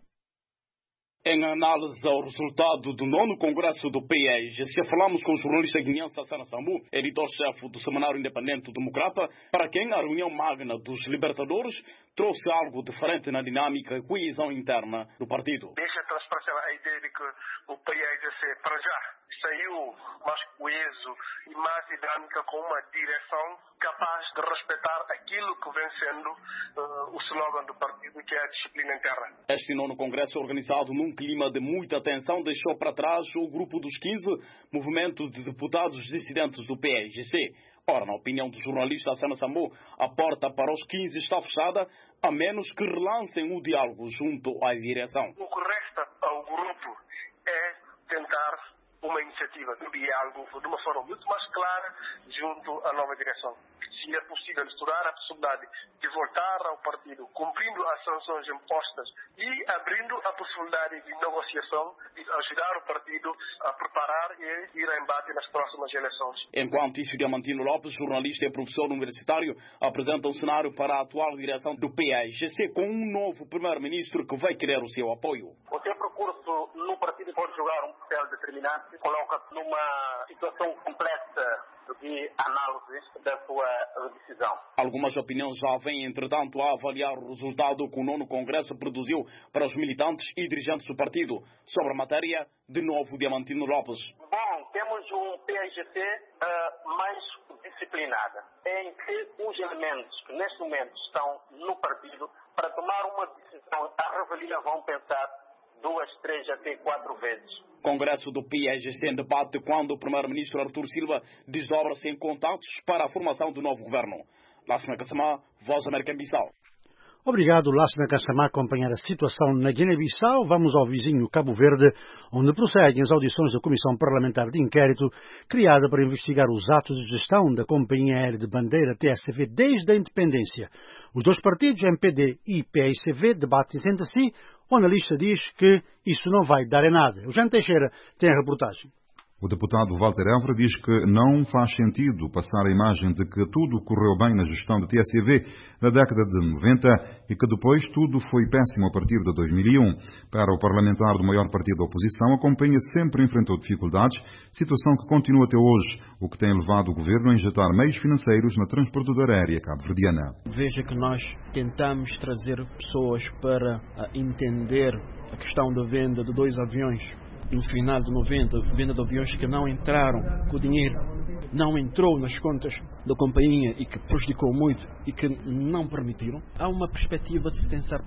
Em análise ao resultado do nono Congresso do P A I G C, falamos com o jornalista guineense Hassana Sambu, editor-chefe do Semanário Independente Democrata, para quem a reunião magna dos libertadores trouxe algo diferente na dinâmica e coesão interna do partido. Deixa transparecer a ideia de que o P A I G C, para já, saiu mais coeso e mais dinâmica, com uma direção capaz de respeitar aquilo que vem sendo uh, o slogan do partido, que é a disciplina interna. Este nono congresso, organizado num clima de muita tensão, deixou para trás o grupo dos quinze, movimento de deputados dissidentes do P A I G C. Ora, na opinião do jornalista Hassana Sambu, a porta para os quinze está fechada, a menos que relancem o diálogo junto à direção. O que resta ao grupo é tentar uma iniciativa de diálogo de uma forma muito mais clara junto à nova direção. Se é possível estudar a possibilidade de voltar ao partido cumprindo as sanções impostas e abrindo a possibilidade de negociação e ajudar o partido a preparar e ir a embate nas próximas eleições. Enquanto isso, Diamantino Lopes, jornalista e professor universitário, apresenta um cenário para a atual direção do P A I G C com um novo primeiro-ministro que vai querer o seu apoio. O seu percurso no partido pode jogar um papel determinante, coloca-se numa situação complexa de análise da sua decisão. Algumas opiniões já vêm, entretanto, a avaliar o resultado que o nono Congresso produziu para os militantes e dirigentes do partido. Sobre a matéria, de novo, Diamantino Lopes. Bom, temos um P A I G C uh, mais disciplinado, em que os elementos que neste momento estão no partido, para tomar uma decisão, a revelia vão pensar duas, três, até quatro vezes. Congresso do P A I G C em debate quando o primeiro-ministro Artur Silva desdobra-se em contatos para a formação do novo governo. Lassana Kassamá, Voz América em Bissau. Obrigado, Lassana Kassamá, a acompanhar a situação na Guiné-Bissau. Vamos ao vizinho Cabo Verde, onde prosseguem as audições da Comissão Parlamentar de Inquérito, criada para investigar os atos de gestão da Companhia Aérea de Bandeira T S V desde a independência. Os dois partidos, M P D e P A I C V, debatem-se entre si. O analista diz que isso não vai dar em nada. O Jean Teixeira tem a reportagem. O deputado Walter Évora diz que não faz sentido passar a imagem de que tudo correu bem na gestão da T S V na década de noventa e que depois tudo foi péssimo a partir de dois mil e um. Para o parlamentar do maior partido da oposição, a companhia sempre enfrentou dificuldades, situação que continua até hoje, o que tem levado o governo a injetar meios financeiros na transportadora aérea cabo-verdiana. Veja que nós tentamos trazer pessoas para entender a questão da venda de dois aviões. No final de noventa, venda de aviões que não entraram com o dinheiro, não entrou nas contas da companhia e que prejudicou muito e que não permitiram. Há uma perspectiva de se pensar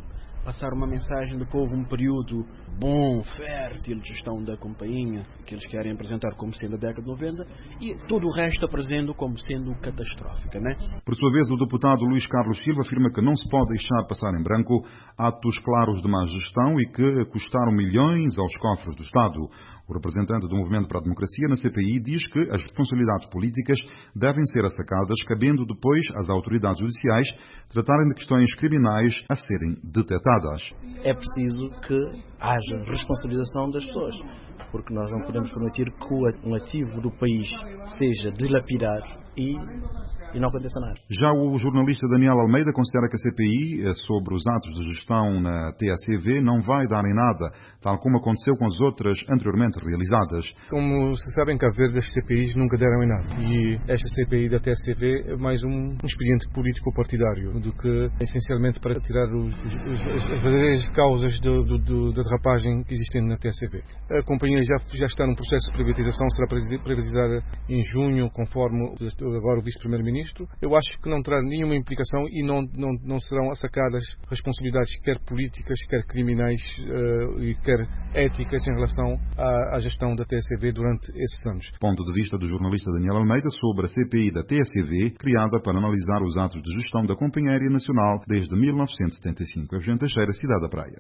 passar uma mensagem de que houve um período bom, fértil de gestão da companhia, que eles querem apresentar como sendo a década de noventa, e todo o resto apresentando como sendo catastrófica, né? Por sua vez, o deputado Luís Carlos Silva afirma que não se pode deixar passar em branco atos claros de má gestão e que custaram milhões aos cofres do Estado. O representante do Movimento para a Democracia na C P I diz que as responsabilidades políticas devem ser assacadas, cabendo depois às autoridades judiciais tratarem de questões criminais a serem detetadas. É preciso que haja responsabilização das pessoas, porque nós não podemos permitir que um ativo do país seja dilapidado e, e não aconteça nada. Já o jornalista Daniel Almeida considera que a C P I sobre os atos de gestão na T S E V não vai dar em nada, tal como aconteceu com as outras anteriormente realizadas. Como se sabem, Cabo Verde, as C P Is nunca deram em nada. E esta C P I da T S E V é mais um, um expediente político-partidário do que essencialmente para tirar os, os, as verdadeiras causas do, do, do, da derrapagem que existem na T S E V. A companhia já, já está num processo de privatização, será privatizada em junho, conforme agora o vice-primeiro-ministro. Eu acho que não terá nenhuma implicação e não, não, não serão assacadas responsabilidades quer políticas, quer criminais uh, e quer éticas em relação à, à gestão da T S E V durante esses anos. Ponto de vista do jornalista Daniel Almeida sobre a C P I da T S E V, criada para analisar os atos de gestão da Companhia Aérea Nacional desde mil novecentos e setenta e cinco. Eugênio Teixeira, Cidade da Praia.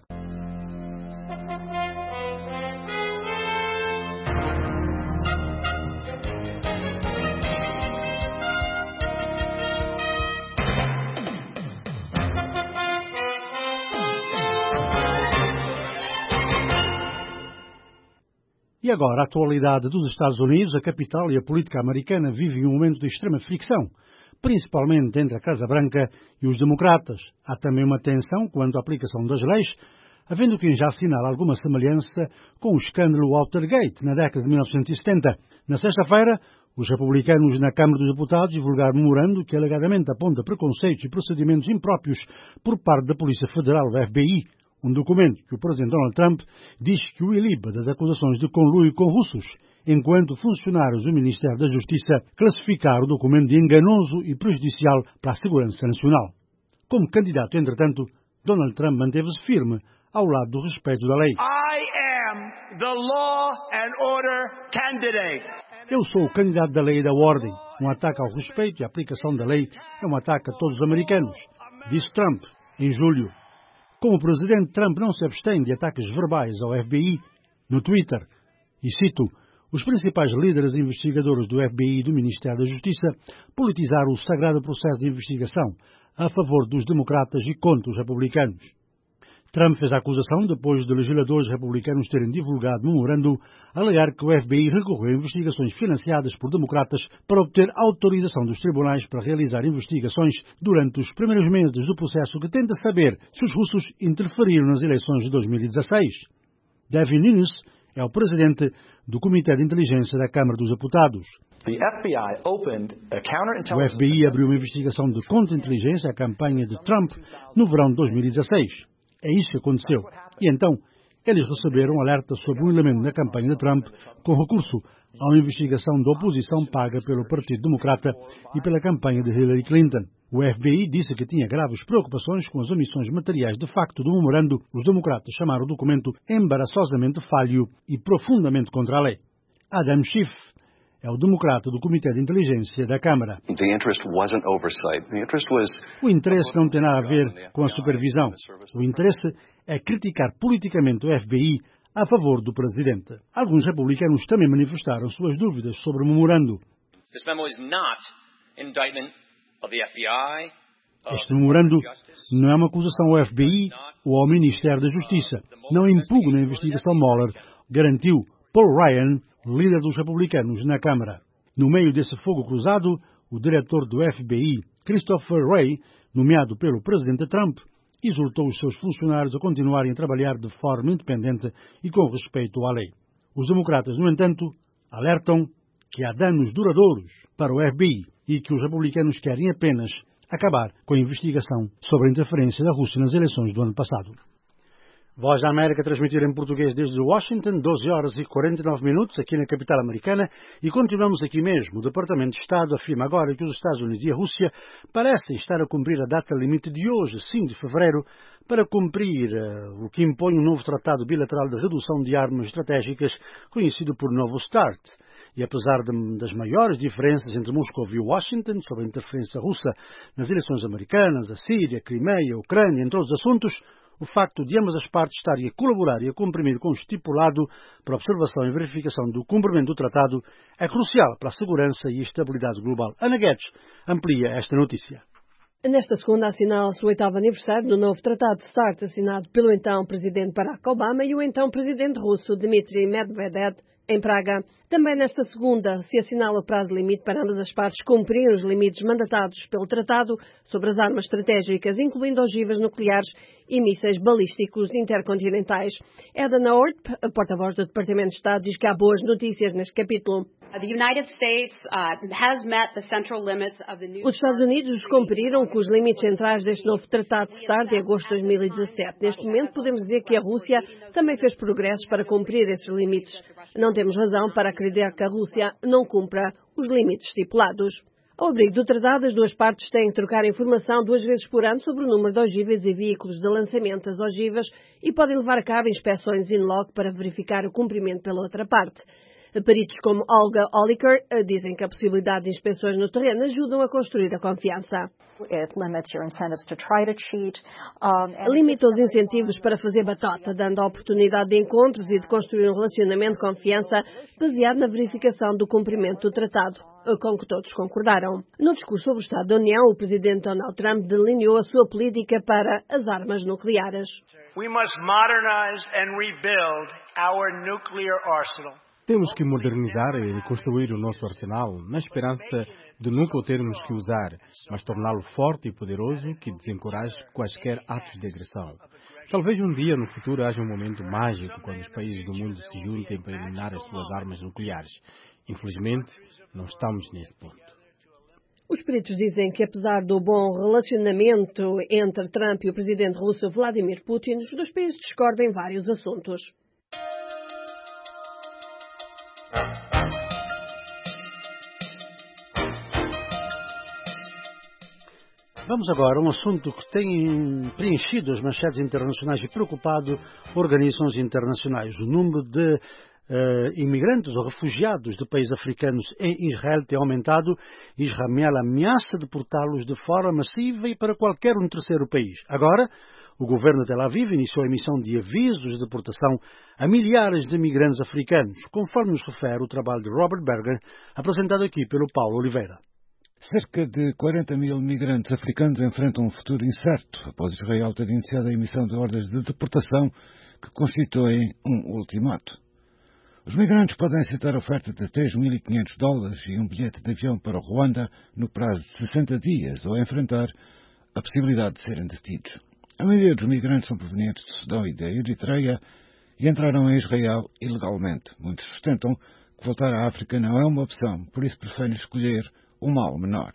E agora, a atualidade dos Estados Unidos, a capital e a política americana vivem um momento de extrema fricção, principalmente entre a Casa Branca e os democratas. Há também uma tensão quanto à aplicação das leis, havendo quem já assinala alguma semelhança com o escândalo Watergate, na década de mil novecentos e setenta. Na sexta-feira, os republicanos na Câmara dos Deputados divulgaram um memorando que alegadamente aponta preconceitos e procedimentos impróprios por parte da Polícia Federal, da F B I. Um documento que o presidente Donald Trump diz que o iliba das acusações de conluio com russos, enquanto funcionários do Ministério da Justiça classificaram o documento de enganoso e prejudicial para a segurança nacional. Como candidato, entretanto, Donald Trump manteve-se firme ao lado do respeito da lei. I am the law and order candidate. Eu sou o candidato da lei e da ordem. Um ataque ao respeito e à aplicação da lei é um ataque a todos os americanos, disse Trump em julho. Como o presidente, Trump não se abstém de ataques verbais ao F B I no Twitter. E cito, os principais líderes e investigadores do F B I e do Ministério da Justiça politizaram o sagrado processo de investigação a favor dos democratas e contra os republicanos. Trump fez a acusação depois de legisladores republicanos terem divulgado memorando a alegar que o F B I recorreu a investigações financiadas por democratas para obter autorização dos tribunais para realizar investigações durante os primeiros meses do processo que tenta saber se os russos interferiram nas eleições de dois mil e dezasseis. Devin Nunes é o presidente do Comitê de Inteligência da Câmara dos Deputados. O F B I abriu uma investigação de contra-inteligência à campanha de Trump no verão de dois mil e dezasseis. É isso que aconteceu. E então, eles receberam um alerta sobre um elemento na campanha de Trump com recurso a uma investigação de oposição paga pelo Partido Democrata e pela campanha de Hillary Clinton. O F B I disse que tinha graves preocupações com as omissões materiais de facto do memorando. Os democratas chamaram o documento embaraçosamente falho e profundamente contra a lei. Adam Schiff é o democrata do Comitê de Inteligência da Câmara. O interesse não tem nada a ver com a supervisão. O interesse é criticar politicamente o F B I a favor do presidente. Alguns republicanos também manifestaram suas dúvidas sobre o memorando. Este memorando não é uma acusação ao F B I ou ao Ministério da Justiça. Não impugna a investigação Mueller, garantiu Paul Ryan, líder dos republicanos na Câmara. No meio desse fogo cruzado, o diretor do F B I, Christopher Wray, nomeado pelo presidente Trump, exortou os seus funcionários a continuarem a trabalhar de forma independente e com respeito à lei. Os democratas, no entanto, alertam que há danos duradouros para o F B I e que os republicanos querem apenas acabar com a investigação sobre a interferência da Rússia nas eleições do ano passado. Voz da América transmitir em português desde Washington, doze horas e quarenta e nove minutos, aqui na capital americana, e continuamos aqui mesmo. O Departamento de Estado afirma agora que os Estados Unidos e a Rússia parecem estar a cumprir a data limite de hoje, cinco de fevereiro, para cumprir uh, o que impõe um novo tratado bilateral de redução de armas estratégicas, conhecido por Novo START. E apesar de, das maiores diferenças entre Moscou e Washington sobre a interferência russa nas eleições americanas, a Síria, a Crimeia, a Ucrânia, entre outros assuntos, o facto de ambas as partes estarem a colaborar e a cumprir com o estipulado para a observação e verificação do cumprimento do tratado é crucial para a segurança e a estabilidade global. Ana Guedes amplia esta notícia. Nesta segunda assinala-se o oitavo aniversário do novo Tratado de START, assinado pelo então Presidente Barack Obama e o então Presidente russo Dmitry Medvedev, em Praga. Também nesta segunda se assinala o prazo limite para ambas as partes cumprir os limites mandatados pelo Tratado sobre as armas estratégicas, incluindo ogivas nucleares e mísseis balísticos intercontinentais. Edna Orp, a porta-voz do Departamento de Estado, diz que há boas notícias neste capítulo. Os Estados Unidos cumpriram com os limites centrais deste novo Tratado de START em agosto de dois mil e dezassete. Neste momento, podemos dizer que a Rússia também fez progressos para cumprir esses limites. Não temos razão para acreditar que a Rússia não cumpra os limites estipulados. Ao abrigo do tratado, as duas partes têm que trocar informação duas vezes por ano sobre o número de ogivas e veículos de lançamento das ogivas e podem levar a cabo inspeções in loco para verificar o cumprimento pela outra parte. Peritos como Olga Oliker dizem que a possibilidade de inspeções no terreno ajudam a construir a confiança. Limita os incentivos para fazer batota, dando a oportunidade de encontros e de construir um relacionamento de confiança baseado na verificação do cumprimento do tratado, com que todos concordaram. No discurso sobre o Estado da União, o presidente Donald Trump delineou a sua política para as armas nucleares. We must modernize and rebuild our nuclear arsenal. Temos que modernizar e construir o nosso arsenal na esperança de nunca o termos que usar, mas torná-lo forte e poderoso que desencoraje quaisquer atos de agressão. Talvez um dia no futuro haja um momento mágico quando os países do mundo se juntem para eliminar as suas armas nucleares. Infelizmente, não estamos nesse ponto. Os peritos dizem que, apesar do bom relacionamento entre Trump e o presidente russo Vladimir Putin, os dois países discordam em vários assuntos. Vamos agora a um assunto que tem preenchido as manchetes internacionais e preocupado organizações internacionais. O número de uh, imigrantes ou refugiados de países africanos em Israel tem aumentado e Israel ameaça deportá-los de forma massiva e para qualquer um terceiro país. Agora, o governo de Tel Aviv iniciou a emissão de avisos de deportação a milhares de imigrantes africanos, conforme nos refere o trabalho de Robert Berger, apresentado aqui pelo Paulo Oliveira. Cerca de quarenta mil migrantes africanos enfrentam um futuro incerto após Israel ter iniciado a emissão de ordens de deportação que constituem um ultimato. Os migrantes podem aceitar a oferta de três mil e quinhentos dólares e um bilhete de avião para o Ruanda no prazo de sessenta dias ou enfrentar a possibilidade de serem detidos. A maioria dos migrantes são provenientes do Sudão e da Eritreia e entraram em Israel ilegalmente. Muitos sustentam que voltar à África não é uma opção, por isso preferem escolher o mal menor.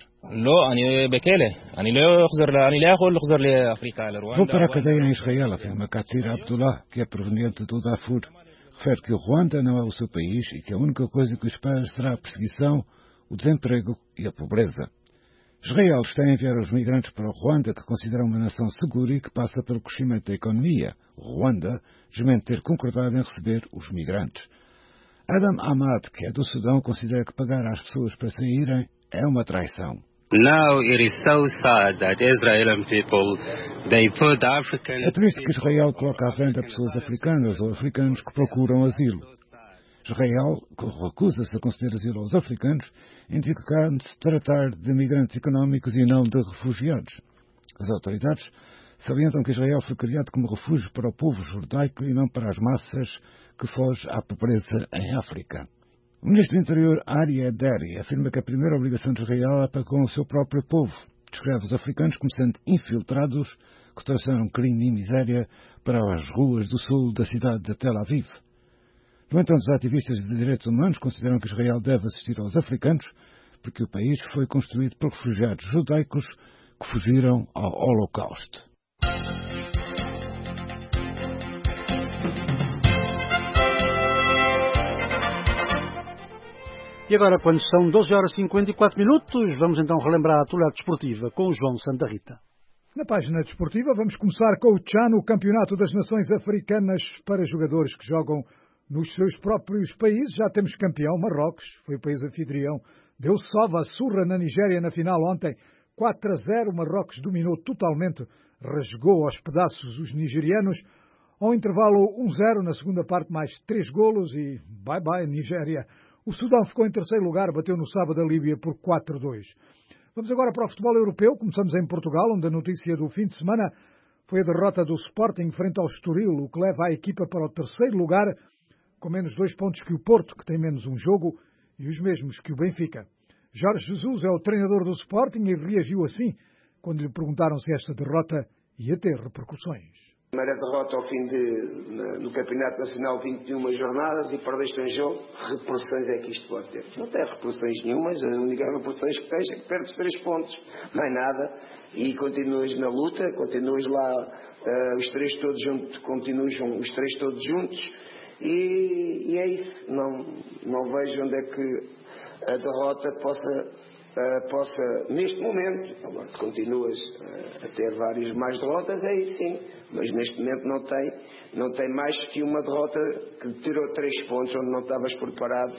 Vou para a cadeia em Israel, afirma Katir Abdullah, que é proveniente do Darfur. Refere que o Ruanda não é o seu país e que a única coisa que o espera será a perseguição, o desemprego e a pobreza. Israel está a enviar os migrantes para o Ruanda, que considera uma nação segura e que passa pelo crescimento da economia. O Ruanda desmente ter concordado em receber os migrantes. Adam Ahmad, que é do Sudão, considera que pagar às pessoas para saírem é uma traição. Now it is so sad that Israeli people they put African. É triste que Israel coloque à venda pessoas africanas ou africanos que procuram asilo. Israel recusa-se a conceder asilo aos africanos, indicando-se tratar de migrantes económicos e não de refugiados. As autoridades salientam que Israel foi criado como refúgio para o povo judaico e não para as massas que fogem à pobreza em África. O ministro do Interior, Aryeh Deri, afirma que a primeira obrigação de Israel é para com o seu próprio povo. Descreve os africanos como sendo infiltrados que trouxeram crime e miséria para as ruas do sul da cidade de Tel Aviv. No entanto, os ativistas de direitos humanos consideram que Israel deve assistir aos africanos porque o país foi construído por refugiados judaicos que fugiram ao Holocausto. E agora, quando são doze horas e cinquenta e quatro minutos, vamos então relembrar a atualidade desportiva com o João Santa Rita. Na página desportiva vamos começar com o CHAN, o Campeonato das Nações Africanas para jogadores que jogam nos seus próprios países. Já temos campeão, Marrocos, foi o país anfitrião. Deu sova a surra na Nigéria na final ontem, quatro a zero. Marrocos dominou totalmente, rasgou aos pedaços os nigerianos. Ao intervalo um a zero, na segunda parte mais três golos e bye-bye Nigéria. O Sudão ficou em terceiro lugar, bateu no sábado a Líbia por quatro a dois. Vamos agora para o futebol europeu. Começamos em Portugal, onde a notícia do fim de semana foi a derrota do Sporting frente ao Estoril, o que leva a equipa para o terceiro lugar, com menos dois pontos que o Porto, que tem menos um jogo, e os mesmos que o Benfica. Jorge Jesus é o treinador do Sporting e reagiu assim quando lhe perguntaram se esta derrota ia ter repercussões. Primeira derrota ao fim de, no Campeonato Nacional, vinte e uma jornadas, e perdeste um jogo. Repercussões é que isto pode ter? Não tem repercussões nenhumas. A única repercussões que tens é que perdes três pontos, não é nada, e continuas na luta, continuas lá, uh, os três todos juntos, continuas os três todos juntos, e, e é isso. Não, não vejo onde é que a derrota possa... Uh, possa, neste momento, agora continuas uh, a ter várias mais derrotas, é isso sim, mas neste momento não tem, não tem mais que uma derrota que tirou três pontos, onde não estavas preparado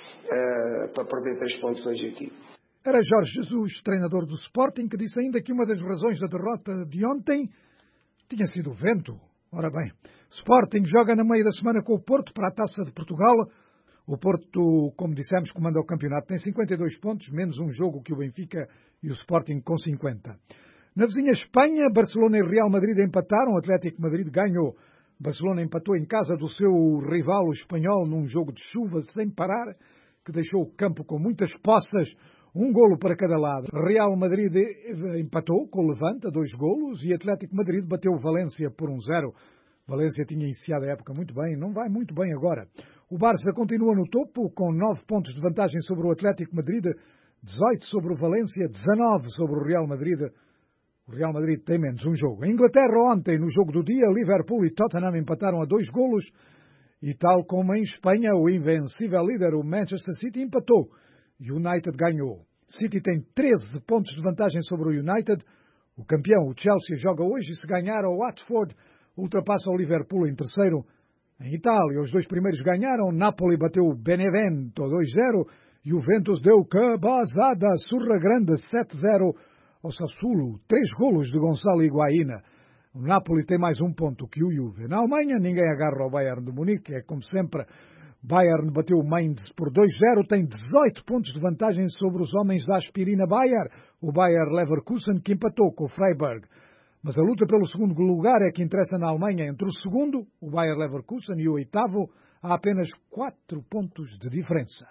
uh, para perder três pontos hoje aqui. Era Jorge Jesus, treinador do Sporting, que disse ainda que uma das razões da derrota de ontem tinha sido o vento. Ora bem, Sporting joga na meia da semana com o Porto para a Taça de Portugal. O Porto, como dissemos, comanda o campeonato, tem cinquenta e dois pontos, menos um jogo que o Benfica e o Sporting com cinquenta. Na vizinha Espanha, Barcelona e Real Madrid empataram, o Atlético Madrid ganhou. Barcelona empatou em casa do seu rival o espanhol num jogo de chuva sem parar, que deixou o campo com muitas poças, um golo para cada lado. Real Madrid empatou com o Levante a dois golos e Atlético Madrid bateu o Valência por um zero. Valência tinha iniciado a época muito bem, não vai muito bem agora. O Barça continua no topo, com nove pontos de vantagem sobre o Atlético Madrid, dezoito sobre o Valência, dezanove sobre o Real Madrid. O Real Madrid tem menos um jogo. Em Inglaterra, ontem, no jogo do dia, Liverpool e Tottenham empataram a dois golos. E tal como em Espanha, o invencível líder, o Manchester City, empatou. E o United ganhou. City tem treze pontos de vantagem sobre o United. O campeão, o Chelsea, joga hoje e se ganhar o Watford, ultrapassa o Liverpool em terceiro. Em Itália, os dois primeiros ganharam. Napoli bateu o Benevento dois a zero e o Juventus deu cabazada, surra grande, sete a zero ao Sassuolo. Três golos de Gonçalo Higuaín. O Napoli tem mais um ponto que o Juve. Na Alemanha, ninguém agarra o Bayern de Munique. É como sempre, Bayern bateu o Mainz por dois a zero. Tem dezoito pontos de vantagem sobre os homens da aspirina Bayer. O Bayer Leverkusen, que empatou com o Freiburg. Mas a luta pelo segundo lugar é que interessa na Alemanha. Entre o segundo, o Bayer Leverkusen, e o oitavo, há apenas quatro pontos de diferença.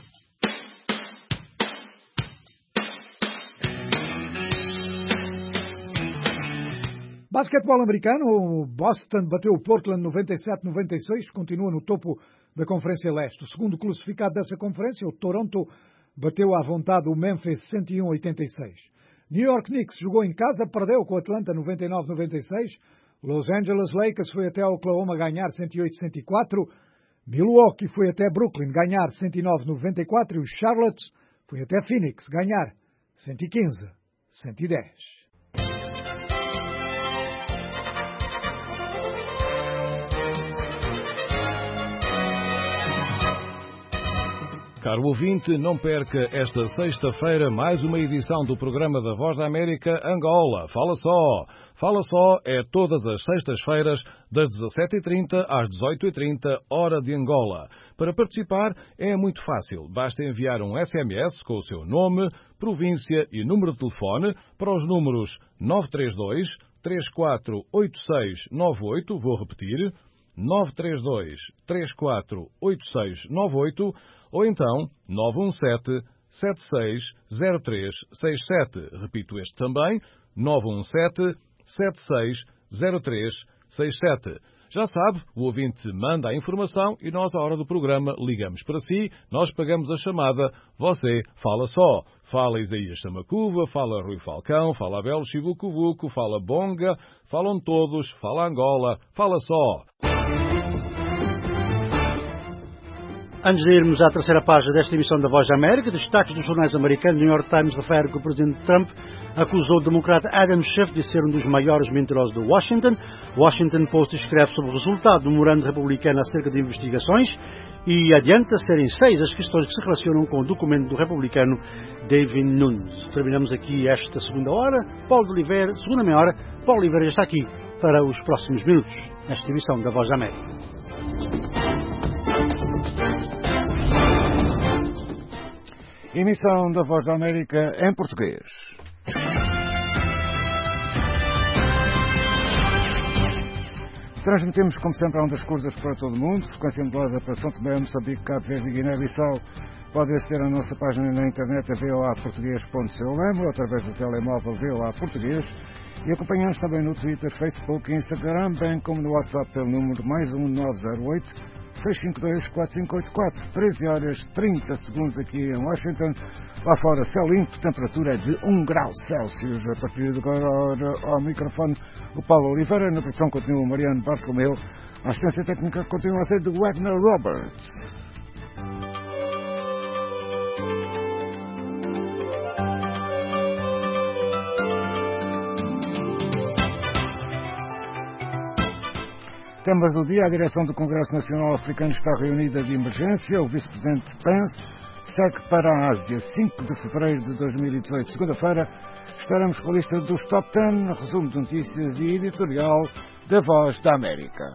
Basquetebol americano, o Boston bateu o Portland noventa e sete a noventa e seis, continua no topo da Conferência Leste. O segundo classificado dessa conferência, o Toronto, bateu à vontade o Memphis cento e um a oitenta e seis. New York Knicks jogou em casa, perdeu com o Atlanta noventa e nove a noventa e seis. Los Angeles Lakers foi até Oklahoma ganhar cento e oito a cento e quatro. Milwaukee foi até Brooklyn ganhar cento e nove a noventa e quatro. E o Charlotte foi até Phoenix ganhar cento e quinze a cento e dez. Caro ouvinte, não perca esta sexta-feira mais uma edição do programa da Voz da América Angola. Fala só! Fala só é todas as sextas-feiras, das dezassete e trinta às dezoito e trinta, hora de Angola. Para participar é muito fácil. Basta enviar um S M S com o seu nome, província e número de telefone para os números nove três dois, três quatro oito seis nove oito, vou repetir, nove três dois, três quatro oito seis nove oito, ou então nove um sete, sete seis zero três seis sete. Repito este também, nove um sete, sete seis zero três seis sete. Já sabe, o ouvinte manda a informação e nós, à hora do programa, ligamos para si, nós pagamos a chamada, você fala só. Fala Isaías Samacuva, fala Rui Falcão, fala Abel Chivucovuco, fala Bonga, falam todos, fala Angola, fala só. Antes de irmos à terceira página desta emissão da Voz da América, destaques dos jornais americanos, New York Times refere que o presidente Trump acusou o democrata Adam Schiff de ser um dos maiores mentirosos de Washington. Washington Post escreve sobre o resultado do memorando republicano acerca de investigações e adianta serem seis as questões que se relacionam com o documento do republicano David Nunes. Terminamos aqui esta segunda hora. Paulo de Oliveira, segunda meia hora, Paulo Oliveira já está aqui para os próximos minutos, nesta emissão da Voz da América. Emissão da Voz da América em português. Transmitimos, como sempre, a ondas curtas para todo o mundo, frequência modulada para São Tomé, Moçambique, Cabo Verde e Guiné-Bissau. Pode aceder à nossa página na internet a v o a português ponto com ou através do telemóvel V O A Português e acompanhamos também no Twitter, Facebook e Instagram, bem como no WhatsApp pelo número mais um nove zero oito, seis cinco dois, quatro cinco oito quatro. treze horas e trinta segundos aqui em Washington. Lá fora, céu limpo, temperatura de um grau Celsius. A partir de agora, ao microfone, o Paulo Oliveira. Na produção continua o Mariano Bartolomeu. A assistência técnica continua a ser de Wagner Roberts. Temas do dia: a direção do Congresso Nacional Africano está reunida de emergência. O vice-presidente Pence segue para a Ásia. cinco de fevereiro de dois mil e dezoito, segunda-feira, estaremos com a lista dos Top dez, resumo de notícias e editorial da Voz da América.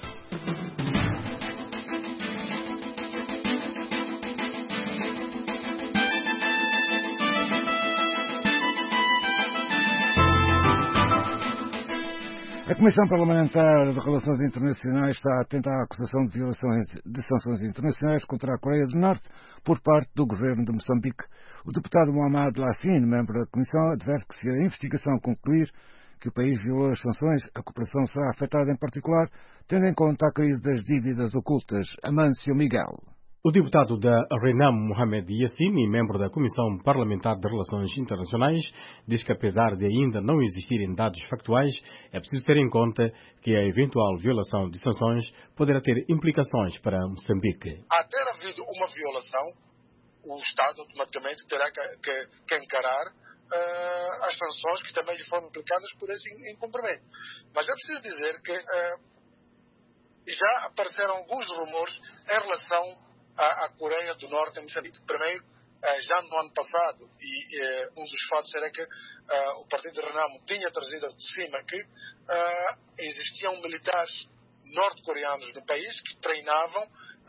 A Comissão Parlamentar de Relações Internacionais está atenta à acusação de violações de sanções internacionais contra a Coreia do Norte por parte do governo de Moçambique. O deputado Mohamed Lassine, membro da Comissão, adverte que se a investigação concluir que o país violou as sanções, a cooperação será afetada em particular, tendo em conta a crise das dívidas ocultas. Amâncio Miguel. O deputado da Renam, Mohamed Yassine, membro da Comissão Parlamentar de Relações Internacionais, diz que apesar de ainda não existirem dados factuais, é preciso ter em conta que a eventual violação de sanções poderá ter implicações para Moçambique. A ter havido uma violação, o Estado automaticamente terá que, que, que encarar uh, as sanções que também lhe foram aplicadas por esse incumprimento. Mas é preciso dizer que uh, já apareceram alguns rumores em relação a, a Coreia do Norte e Moçambique. Primeiro, já no ano passado, e eh, um dos fatos era que uh, o Partido de Renamo tinha trazido de cima que uh, existiam militares norte-coreanos no país que treinavam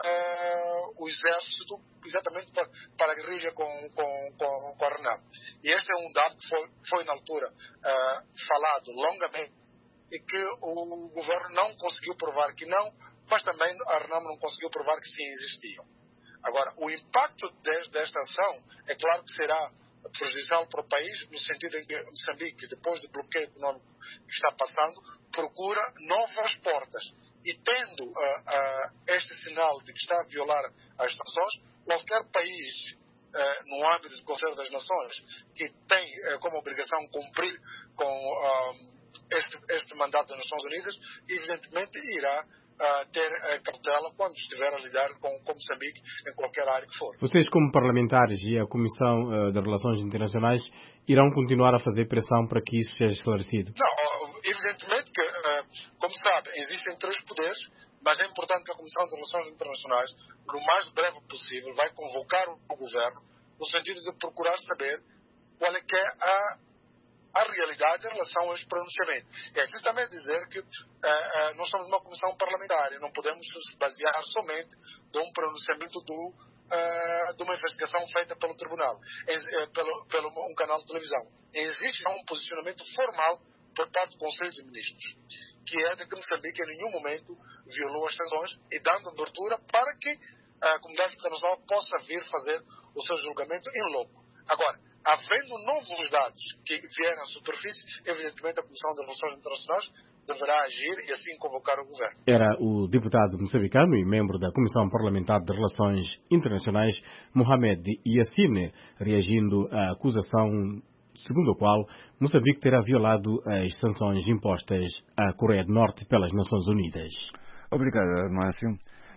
uh, o exército exatamente para, para a guerrilha com, com, com, com a Renamo. E este é um dado que foi, foi na altura uh, falado longamente e que o governo não conseguiu provar que não, mas também a Renamo não conseguiu provar que sim existiam. Agora, o impacto de, desta ação é claro que será prejudicial para o país, no sentido em que Moçambique, depois do bloqueio econômico que está passando, procura novas portas. E tendo uh, uh, este sinal de que está a violar as sanções, qualquer país uh, no âmbito do Conselho das Nações que tem uh, como obrigação cumprir com uh, este, este mandato das Nações Unidas, evidentemente irá Uh, ter uh, cautela quando estiver a lidar com, com Moçambique em qualquer área que for. Vocês, como parlamentares e a Comissão uh, de Relações Internacionais, irão continuar a fazer pressão para que isso seja esclarecido? Não, uh, evidentemente que, uh, como sabe, existem três poderes, mas é importante que a Comissão de Relações Internacionais, no mais breve possível, vai convocar o, o governo no sentido de procurar saber qual é que é a a realidade em relação a este pronunciamento. É preciso também dizer que uh, uh, nós somos uma comissão parlamentar e não podemos nos basear somente de um pronunciamento do, uh, de uma investigação feita pelo tribunal, é, é, pelo, pelo um canal de televisão. Existe um posicionamento formal por parte do Conselho de Ministros, que é de que Moçambique em nenhum momento violou as sanções e dando abertura para que a comunidade internacional possa vir fazer o seu julgamento em loco. Agora, havendo novos dados que vierem à superfície, evidentemente a Comissão de Relações Internacionais deverá agir e assim convocar o governo. Era o deputado moçambicano e membro da Comissão Parlamentar de Relações Internacionais, Mohamed Yassine, reagindo à acusação segundo a qual Moçambique terá violado as sanções impostas à Coreia do Norte pelas Nações Unidas. Obrigado, Márcio.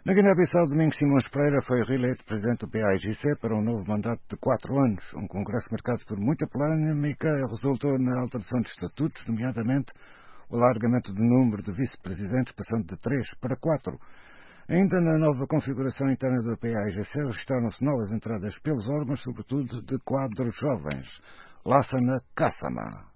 Na Guiné-Bissau, Domingos Simões Pereira foi reeleito presidente do P A I G C para um novo mandato de quatro anos. Um congresso marcado por muita polémica resultou na alteração de estatutos, nomeadamente o alargamento do número de vice-presidentes, passando de três para quatro. Ainda na nova configuração interna do P A I G C, registraram-se novas entradas pelos órgãos, sobretudo de quadros jovens. Lassana Kassama.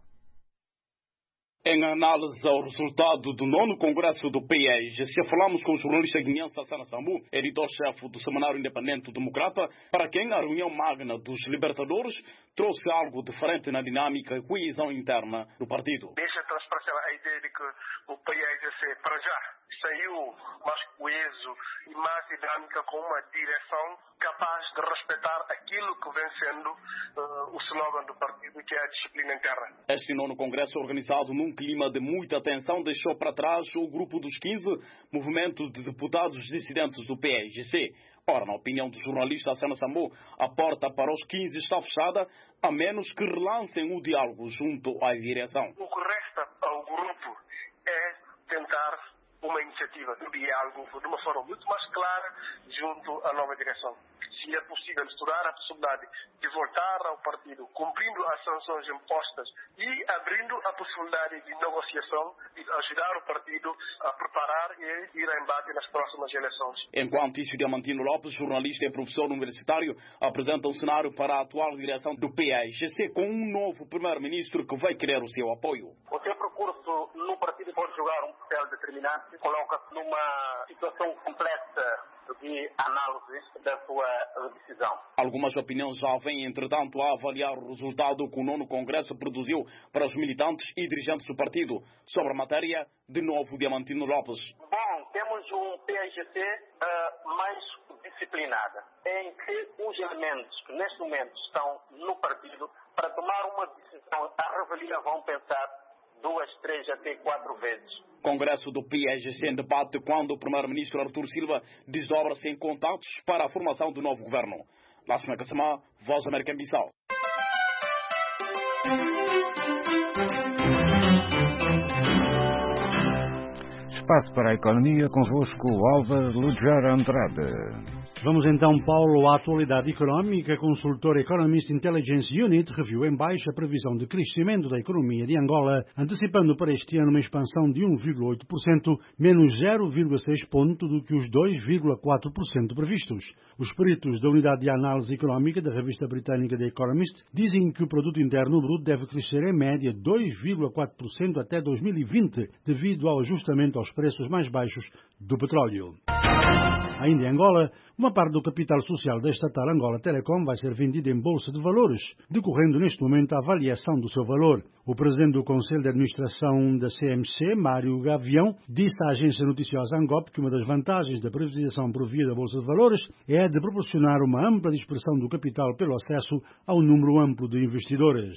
Em análise ao resultado do nono Congresso do P A I G C, falamos com o jornalista guineense Hassana Sambu, editor-chefe do Semanário Independente Democrata, para quem a reunião magna dos Libertadores trouxe algo diferente na dinâmica e coesão interna do partido. Deixa transparecer a ideia de que o P A I G C, para já, saiu mais coeso e mais dinâmica, com uma direção capaz de respeitar aquilo que vem sendo uh, o slogan do partido, que é a disciplina interna. Este nono congresso, organizado num clima de muita tensão, deixou para trás o grupo dos quinze, movimento de deputados dissidentes do P A I G C. Ora, na opinião do jornalista Hassana Sambu, a porta para os quinze está fechada, a menos que relancem o diálogo junto à direção. O que resta ao grupo é tentar uma iniciativa de diálogo de uma forma muito mais clara junto à nova direção. Se é possível estudar a possibilidade de voltar ao partido, cumprindo as sanções impostas e abrindo a possibilidade de negociação e ajudar o partido a preparar e ir a embate nas próximas eleições. Enquanto isso, Diamantino Lopes, jornalista e professor universitário, apresenta um cenário para a atual direção do P A I G C com um novo primeiro-ministro que vai querer o seu apoio. O seu percurso no partido pode jogar um papel determinante, coloca-se numa situação complexa de análise da sua decisão. Algumas opiniões já vêm, entretanto, a avaliar o resultado que o nono Congresso produziu para os militantes e dirigentes do partido. Sobre a matéria, de novo, Diamantino Lopes. Bom, temos um P A I G C uh, mais disciplinada, em que os elementos que neste momento estão no partido, para tomar uma decisão, a revelia vão pensar duas, três, até quatro vezes. Congresso do P A I G C em debate quando o primeiro-ministro Artur Silva desdobra-se em contatos para a formação do novo governo. Lassana Kassama, Voz América em Bissau. Espaço para a economia, convosco Álvaro Ludger Andrade. Vamos então, Paulo, à atualidade económica. A consultora Economist Intelligence Unit reviu em baixa a previsão de crescimento da economia de Angola, antecipando para este ano uma expansão de um vírgula oito por cento, menos zero vírgula seis ponto do que os dois vírgula quatro por cento previstos. Os peritos da Unidade de Análise Económica da revista britânica The Economist dizem que o produto interno bruto deve crescer em média dois vírgula quatro por cento até dois mil e vinte, devido ao ajustamento aos preços mais baixos do petróleo. Ainda em Angola, uma parte do capital social da estatal Angola Telecom vai ser vendida em bolsa de valores, decorrendo neste momento a avaliação do seu valor. O presidente do Conselho de Administração da C M C, Mário Gavião, disse à agência noticiosa Angop que uma das vantagens da privatização por via da bolsa de valores é a de proporcionar uma ampla dispersão do capital pelo acesso a um número amplo de investidores.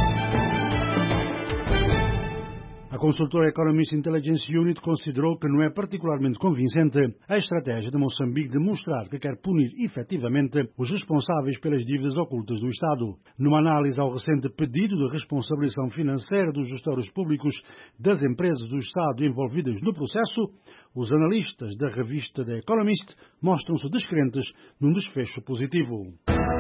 A consultora Economist Intelligence Unit considerou que não é particularmente convincente a estratégia de Moçambique de mostrar que quer punir efetivamente os responsáveis pelas dívidas ocultas do Estado. Numa análise ao recente pedido de responsabilização financeira dos gestores públicos das empresas do Estado envolvidas no processo, os analistas da revista The Economist mostram-se descrentes num desfecho positivo.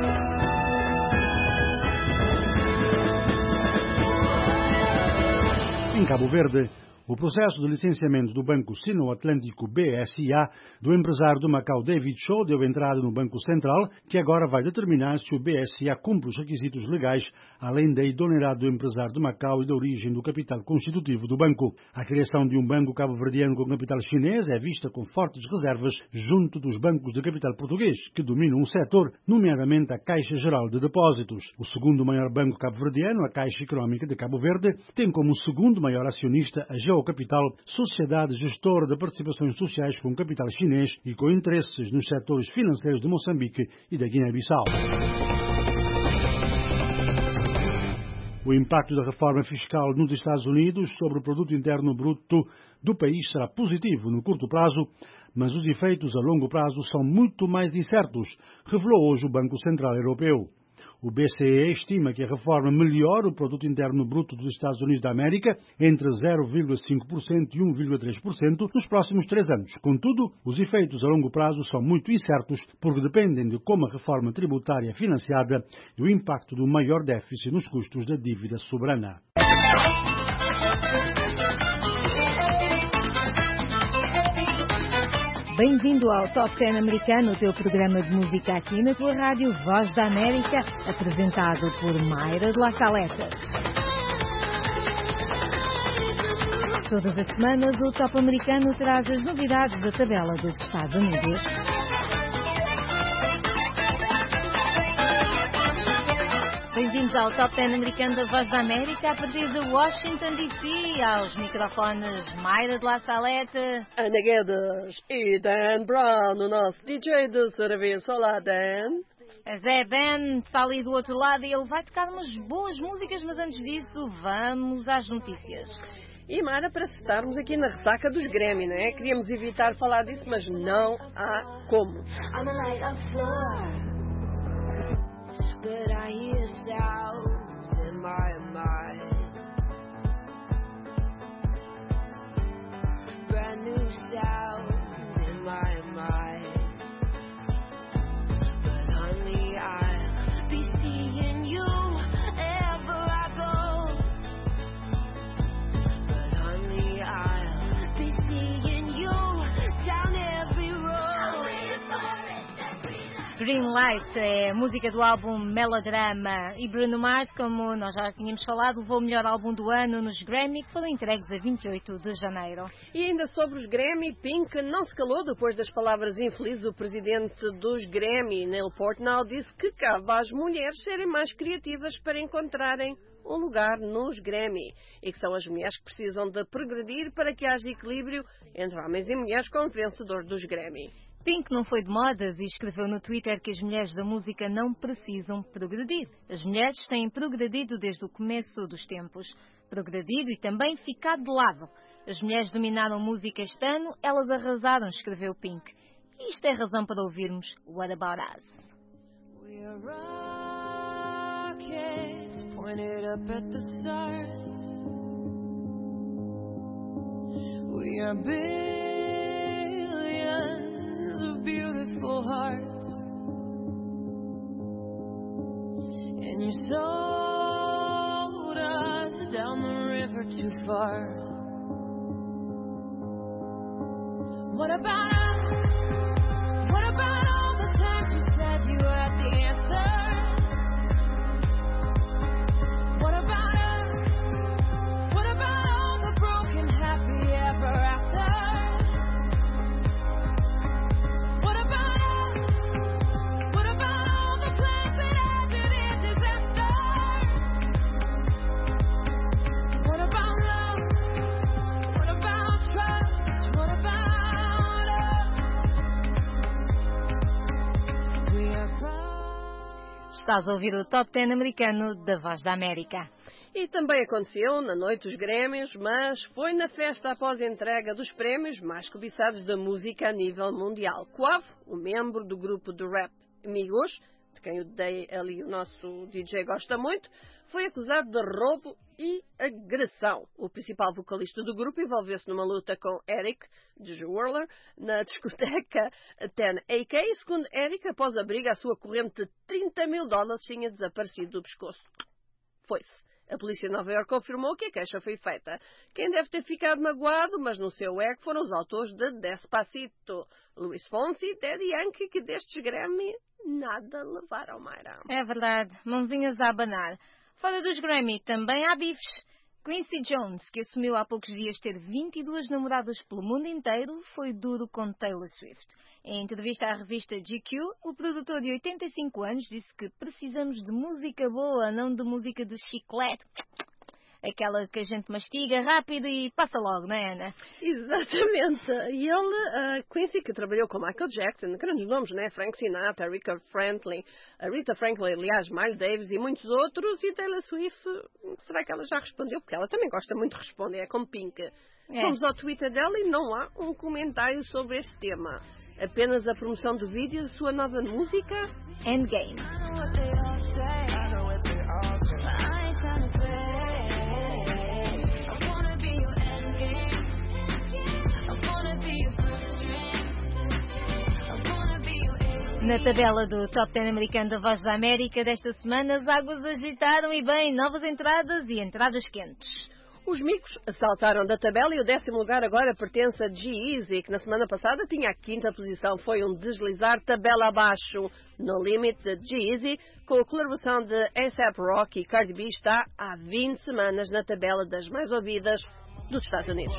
Em Cabo Verde, o processo de licenciamento do Banco Sino-Atlântico B S A do empresário do Macau David Cho deu entrada no Banco Central, que agora vai determinar se o B S A cumpre os requisitos legais, além da idoneidade do empresário de Macau e da origem do capital constitutivo do banco. A criação de um banco cabo-verdiano com capital chinês é vista com fortes reservas junto dos bancos de capital português, que dominam o setor, nomeadamente a Caixa Geral de Depósitos. O segundo maior banco cabo-verdiano, a Caixa Económica de Cabo Verde, tem como segundo maior acionista a Geocapital, sociedade gestora de participações sociais com capital chinês e com interesses nos setores financeiros de Moçambique e da Guiné-Bissau. O impacto da reforma fiscal nos Estados Unidos sobre o produto interno bruto do país será positivo no curto prazo, mas os efeitos a longo prazo são muito mais incertos, revelou hoje o Banco Central Europeu. O B C E estima que a reforma melhora o produto interno bruto dos Estados Unidos da América entre zero vírgula cinco por cento e um vírgula três por cento nos próximos três anos. Contudo, os efeitos a longo prazo são muito incertos porque dependem de como a reforma tributária é financiada e o impacto do maior déficit nos custos da dívida soberana. Bem-vindo ao Top dez americano, o teu programa de música aqui na tua rádio Voz da América, apresentado por Mayra de La Saleta. Todas as semanas o Top americano traz as novidades da tabela dos Estados Unidos. Bem-vindos ao Top dez americano da Voz da América, a partir de Washington, D C, aos microfones Mayra de La Saleta, Ana Guedes e Dan Brown, o nosso D J do serviço. Olá, Dan. Zé Ben está ali do outro lado e ele vai tocar umas boas músicas, mas antes disso vamos às notícias. E Mara, para estarmos aqui na ressaca dos Grammy, não é? Queríamos evitar falar disso, mas não há como. But I hear sounds in my mind, brand new sounds in my mind. But honey, I'll be seeing you wherever I go. But honey, I'll be seeing you down every road. Green Light é a música do álbum Melodrama e Bruno Mars, como nós já tínhamos falado, levou o melhor álbum do ano nos Grammy, que foram entregues a vinte e oito de janeiro. E ainda sobre os Grammy, Pink não se calou depois das palavras infelizes do presidente dos Grammy, Neil Portnow, disse que cabe às mulheres serem mais criativas para encontrarem um lugar nos Grammy e que são as mulheres que precisam de progredir para que haja equilíbrio entre homens e mulheres como vencedores dos Grammy. Pink não foi de modas e escreveu no Twitter que as mulheres da música não precisam progredir. As mulheres têm progredido desde o começo dos tempos. Progredido e também ficado de lado. As mulheres dominaram música este ano, elas arrasaram, escreveu Pink. E isto é razão para ouvirmos What About Us? We are rockets pointed up at the stars. We are billions of beautiful hearts, and you sold us down the river too far. What about us? What about all the times you said you had the answers? What about us? What about all the broken happy ever after? Estás a ouvir o Top dez americano da Voz da América. E também aconteceu na noite dos Grêmios, mas foi na festa após a entrega dos prémios mais cobiçados da música a nível mundial. Quavo, o membro do grupo de rap Migos, de quem o Day ali, o nosso D J, gosta muito, foi acusado de roubo e agressão. O principal vocalista do grupo envolveu-se numa luta com Eric, de Whirler, na discoteca dez A K. Segundo Eric, após a briga, a sua corrente de trinta mil dólares tinha desaparecido do pescoço. Foi-se. A polícia de Nova Iorque confirmou que a queixa foi feita. Quem deve ter ficado magoado, mas no seu ego, foram os autores de Despacito, Luis Fonsi e Daddy Yankee, que destes Grammy nada levaram, Mayra. É verdade, mãozinhas a abanar. Fora dos Grammy também há bifes. Quincy Jones, que assumiu há poucos dias ter vinte e duas namoradas pelo mundo inteiro, foi duro com Taylor Swift. Em entrevista à revista G Q, o produtor de oitenta e cinco anos disse que precisamos de música boa, não de música de chiclete. Aquela que a gente mastiga rápido e passa logo, não é, Ana? Exatamente. E ele, uh, Quincy, que trabalhou com Michael Jackson, grandes nomes, né? Frank Sinatra, Rita Franklin, a Rita Franklin, aliás, Miles Davis e muitos outros. E Taylor Swift, será que ela já respondeu? Porque ela também gosta muito de responder, é como Pink. É. Vamos ao Twitter dela e não há um comentário sobre este tema. Apenas a promoção do vídeo da sua nova música, Endgame. Na tabela do Top dez americano da Voz da América desta semana, as águas agitaram e bem novas entradas e entradas quentes. Os micos saltaram da tabela e o décimo lugar agora pertence a G-Eazy, que na semana passada tinha a quinta posição. Foi um deslizar tabela abaixo. No limite de G-Eazy, com a colaboração de A$AP Rocky e Cardi B, está há vinte semanas na tabela das mais ouvidas dos Estados Unidos.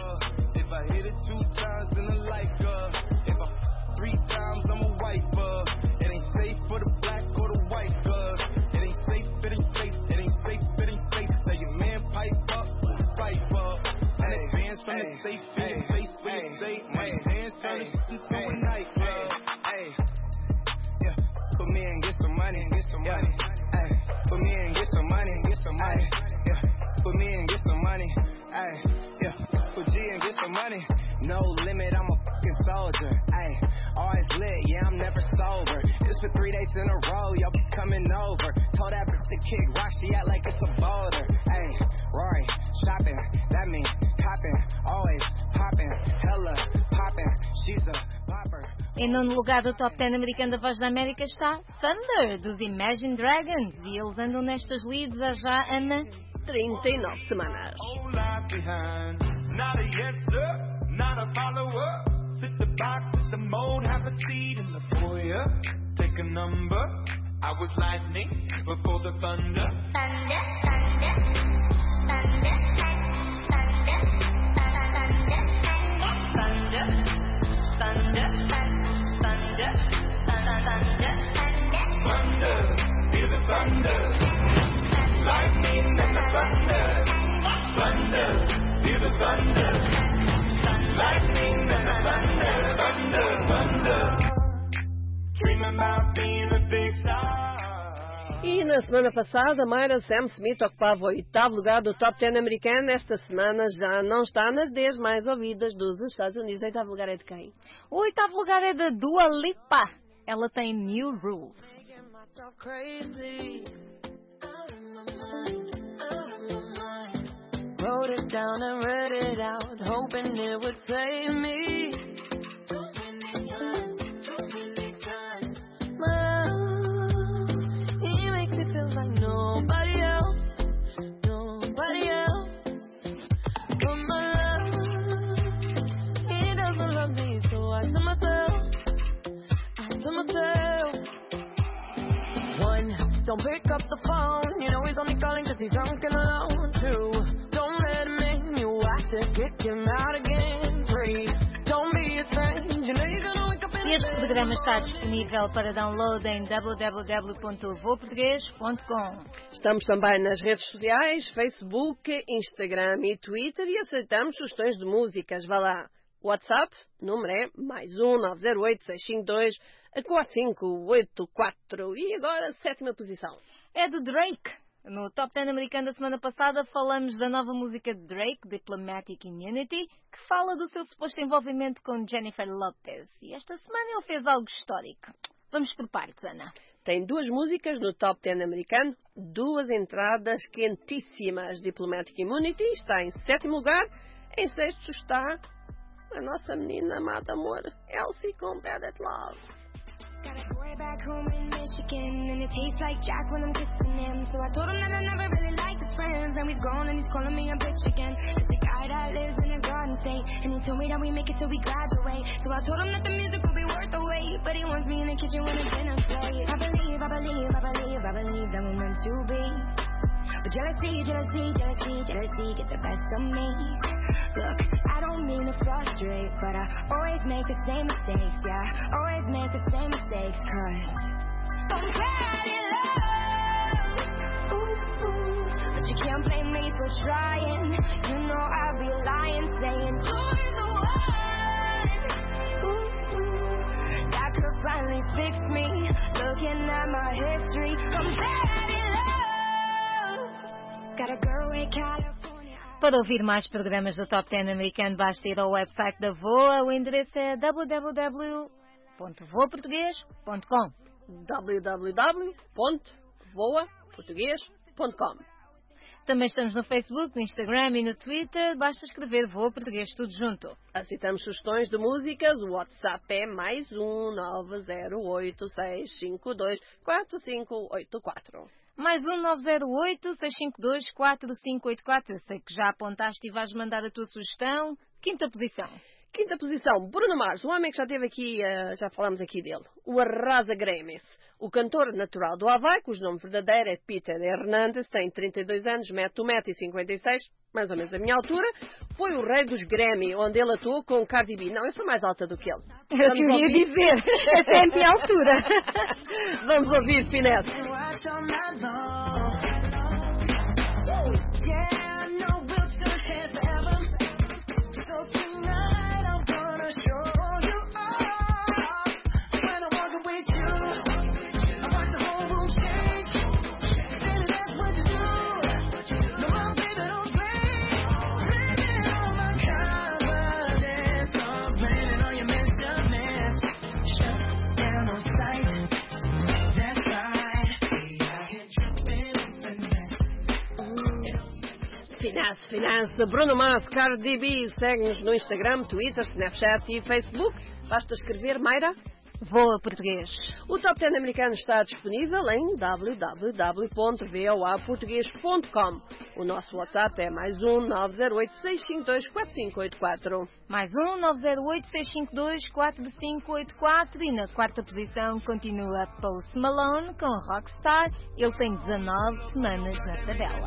No limit, I'm a fucking soldier. Ay, always lit, yeah, I'm never sober. This for three days in a row, y'all be coming over. Told that bitch to kick rock, she act like it's a boulder. Ay, Rory, shopping, that mean copping, always popping, hella popping, she's a popper. Em nono lugar do Top dez americano da Voz da América está Thunder, dos Imagine Dragons. E eles andam nestas leads há já, Ana, trinta e nove semanas. Not a yes sir, not a follower. Fit the box, fit the mold, have a seat in the foyer. Take a number. I was lightning before the thunder. Thunder, thunder, thunder, thunder, thunder, thunder, thunder, thunder, thunder, hear the thunder. Lightning and the thunder, thunder. Hear the thunder, lightning and the thunder, thunder, thunder. Dreaming about being a big star. E na semana passada, Myra Sam Smith ocupava o oitavo lugar do Top dez americano. Esta semana já não está nas dez mais ouvidas dos Estados Unidos. O oitavo lugar é de quem? O oitavo lugar é da Dua Lipa. Ela tem New Rules. Wrote it down and read it out, hoping it would save me. My love, he makes me feel like nobody else, nobody else. But my love, he doesn't love me, so I tell myself, I tell myself. One, don't pick up the phone, you know he's only calling 'cause he's drunk and alone. Two, este programa está disponível para download em w w w ponto voa português ponto com. Estamos também nas redes sociais, Facebook, Instagram e Twitter e aceitamos sugestões de músicas. Vá lá. WhatsApp, número é mais um nove zero oito seis cinco dois quatro cinco oito quatro. E agora, sétima posição. É de Drake. No Top dez americano da semana passada falamos da nova música de Drake, Diplomatic Immunity, que fala do seu suposto envolvimento com Jennifer Lopez. E esta semana ele fez algo histórico. Vamos por partes, Ana. Tem duas músicas no Top dez americano, duas entradas quentíssimas. Diplomatic Immunity está em sétimo lugar. Em sexto está a nossa menina amada amor, Elsie com Bad at Love. Got a boy back home in Michigan, and it tastes like Jack when I'm kissing him. So I told him that I never really liked his friends. Now he's gone and he's calling me a bitch again. It's the guy that lives in a garden state, and he told me that we make it till we graduate. So I told him that the music will be worth the wait, but he wants me in the kitchen when it's dinner plate. I believe, I believe, I believe, I believe that we're meant to be. But jealousy, jealousy, jealousy, jealousy get the best of me. Look, I don't mean to frustrate, but I always make the same mistakes, yeah. Always make the same mistakes, cause I'm bad in love. Ooh, ooh. But you can't blame me for trying. You know I'd be lying, saying you're the one. Ooh, ooh. That could finally fix me. Looking at my history, I'm bad in love. Got a girl in California. Para ouvir mais programas do Top dez americano, basta ir ao website da VOA. O endereço é w w w ponto voa português ponto com. w w w ponto voa português ponto com. Também estamos no Facebook, no Instagram e no Twitter. Basta escrever Voa Português tudo junto. Aceitamos sugestões de músicas. O WhatsApp é mais um nove zero oito seis cinco dois quatro cinco oito quatro. Mais um nove zero oito seis cinco dois quatro cinco oito quatro. Eu sei que já apontaste e vais mandar a tua sugestão. Quinta posição. Quinta posição, Bruno Mars, um homem que já esteve aqui, uh, já falamos aqui dele. O Arrasa Grammys. O cantor natural do Havaí, cujo nome verdadeiro é Peter Hernandez, tem trinta e dois anos, mede um metro e cinquenta e seis, mais ou menos a minha altura. Foi o rei dos Grammy, onde ele atuou com Cardi B. Não, eu sou mais alta do que ele. Era o que eu ia dizer. Essa é a minha altura. Vamos ouvir, Finesse. Finesse, Finesse, Bruno Mars, Cardi B. Segue-nos no Instagram, Twitter, Snapchat e Facebook. Basta escrever, Mayra, Voa Português. O Top dez americano está disponível em w w w ponto voa português ponto com. O nosso WhatsApp é mais um nove zero oito seis cinco dois quatro cinco oito quatro. Mais um nove zero oito seis cinco dois quatro cinco oito quatro. E na quarta posição continua Post Malone com Rockstar. Ele tem dezanove semanas na tabela.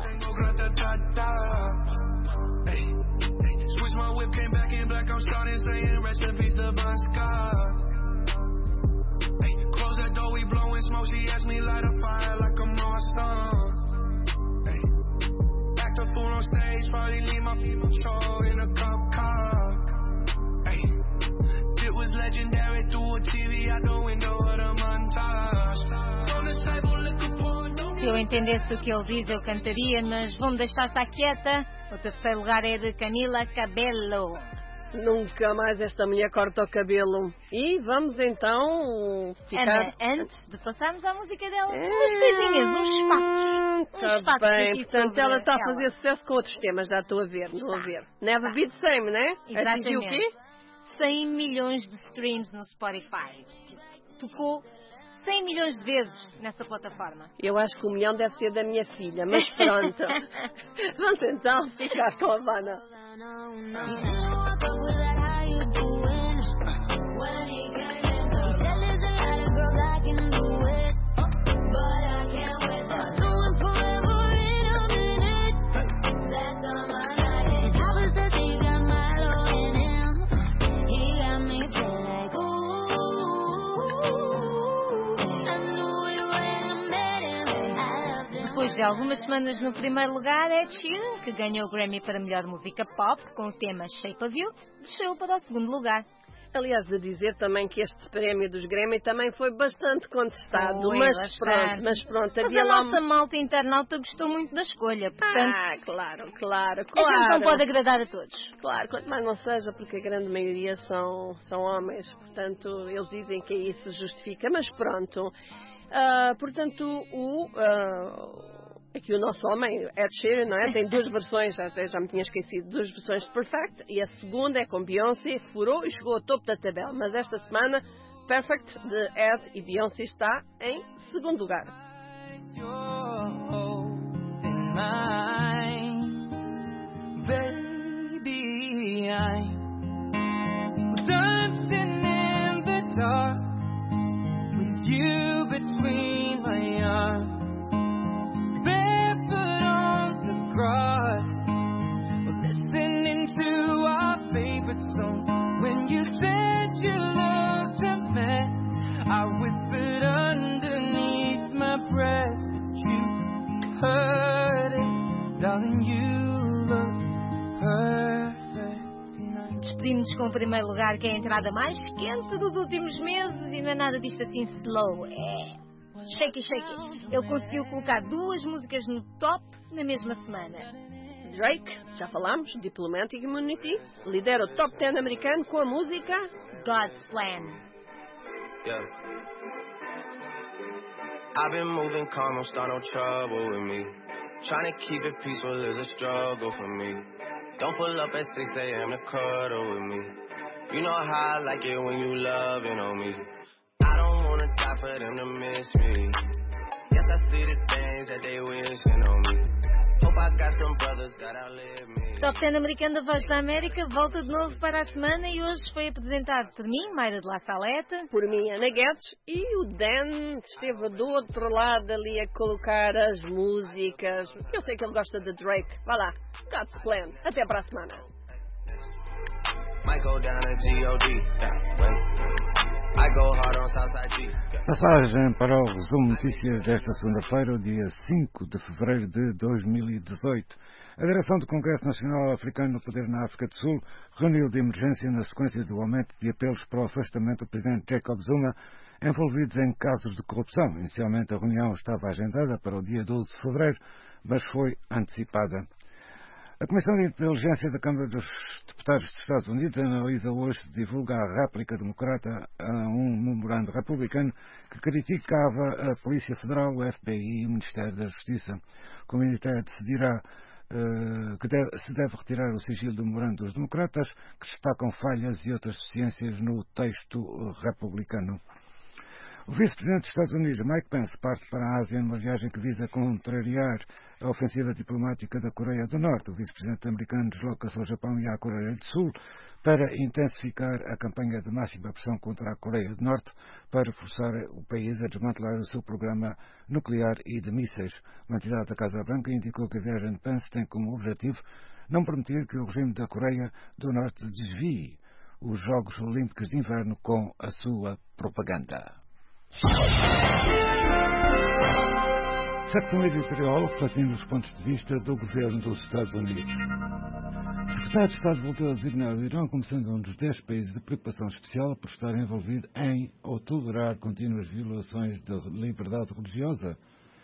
Close that door, we blowing smoke. She asked me light a fire like I'm on sun. Hey. Act a fool on stage, probably leave my show in a cop car. Hey. It was legendary through a T V out the window of the montage. On the table, liquor pouring. Se eu entendesse o que ele diz, eu cantaria, mas vou-me deixar estar quieta. O terceiro lugar é de Camila Cabello. Nunca mais esta mulher corta o cabelo. E vamos então ficar... Ana, antes de passarmos à música dela, é... umas coisinhas, uns factos. Está uns factos bem, portanto ela está a ela. fazer sucesso com outros temas, já estou a ver, estou a ver. Never be the same, né? Atingiu o quê? cem milhões de streams no Spotify. Tocou cem milhões de vezes nessa plataforma. Eu acho que o milhão deve ser da minha filha, mas pronto. Vamos então ficar com a Havana. Depois de algumas semanas no primeiro lugar, Ed Sheeran, que ganhou o Grammy para melhor música pop com o tema Shape of You, desceu para o segundo lugar. Aliás, de dizer também que este prémio dos Grammy também foi bastante contestado, Foi, mas, bastante. pronto, mas pronto, Mas havia a lá... nossa malta internauta gostou muito da escolha, portanto... Ah, claro, claro, claro. A gente não pode agradar a todos. Claro, quanto mais não seja, porque a grande maioria são, são homens, portanto, eles dizem que isso justifica, mas pronto. Uh, portanto, o... Uh, Aqui o nosso homem, Ed Sheeran, não é? Tem duas versões, até já me tinha esquecido, duas versões de Perfect, e a segunda é com Beyoncé, furou e chegou ao topo da tabela. Mas esta semana, Perfect de Ed e Beyoncé está em segundo lugar. Baby, I'm dancing in the dark with you between my arms. Cross, listening to our favorite song. When you said you looked a mess, I whispered underneath my breath, but you heard it, darling. You look perfect. Despedimos-nos com o primeiro lugar, que é a entrada mais quente dos últimos meses, e não é nada disto assim slow. É Shake It, Shake It. Ele conseguiu colocar duas músicas no top na mesma semana. Drake, já falámos, Diplomatic Immunity, lidera o top dez americano com a música God's Plan. Yeah. I've been moving calm, don't start no trouble with me. Trying to keep it peaceful is a struggle for me. Don't pull up at six a.m. to cuddle with me. You know how I like it when you loving on me. I don't wanna die for them to miss me. Yes, I see the things that they wishing on me. Hope I got some brothers that outlive me. Top dez americano da Voz da América volta de novo para a semana e hoje foi apresentado por mim, Mayra de La Saleta. Por mim, Ana Guedes. E o Dan esteve do outro lado ali a colocar as músicas. Eu sei que ele gosta de Drake. Vá lá, God's Plan. Até para a semana. Passagem para o resumo de notícias desta segunda-feira, o dia cinco de fevereiro de dois mil e dezoito. A direção do Congresso Nacional Africano no Poder na África do Sul reuniu de emergência na sequência do aumento de apelos para o afastamento do presidente Jacob Zuma envolvidos em casos de corrupção. Inicialmente a reunião estava agendada para o dia doze de fevereiro, mas foi antecipada. A Comissão de Inteligência da Câmara dos Deputados dos Estados Unidos analisa hoje se divulga a réplica democrata a um memorando republicano que criticava a Polícia Federal, o F B I e o Ministério da Justiça. O Comitê decidirá uh, que deve, se deve retirar o sigilo do memorando dos democratas, que destacam falhas e outras deficiências no texto republicano. O vice-presidente dos Estados Unidos, Mike Pence, parte para a Ásia numa viagem que visa contrariar a ofensiva diplomática da Coreia do Norte. O vice-presidente americano desloca-se ao Japão e à Coreia do Sul para intensificar a campanha de máxima pressão contra a Coreia do Norte para forçar o país a desmantelar o seu programa nuclear e de mísseis. Uma entidade da Casa Branca indicou que a viagem de Pence tem como objetivo não permitir que o regime da Coreia do Norte desvie os Jogos Olímpicos de Inverno com a sua propaganda. Secção editorial refletindo os pontos de vista do governo dos Estados Unidos. O secretário de Estado voltou a designar o Irão como sendo um dos dez países de preocupação especial por estar envolvido em ou tolerar contínuas violações da liberdade religiosa.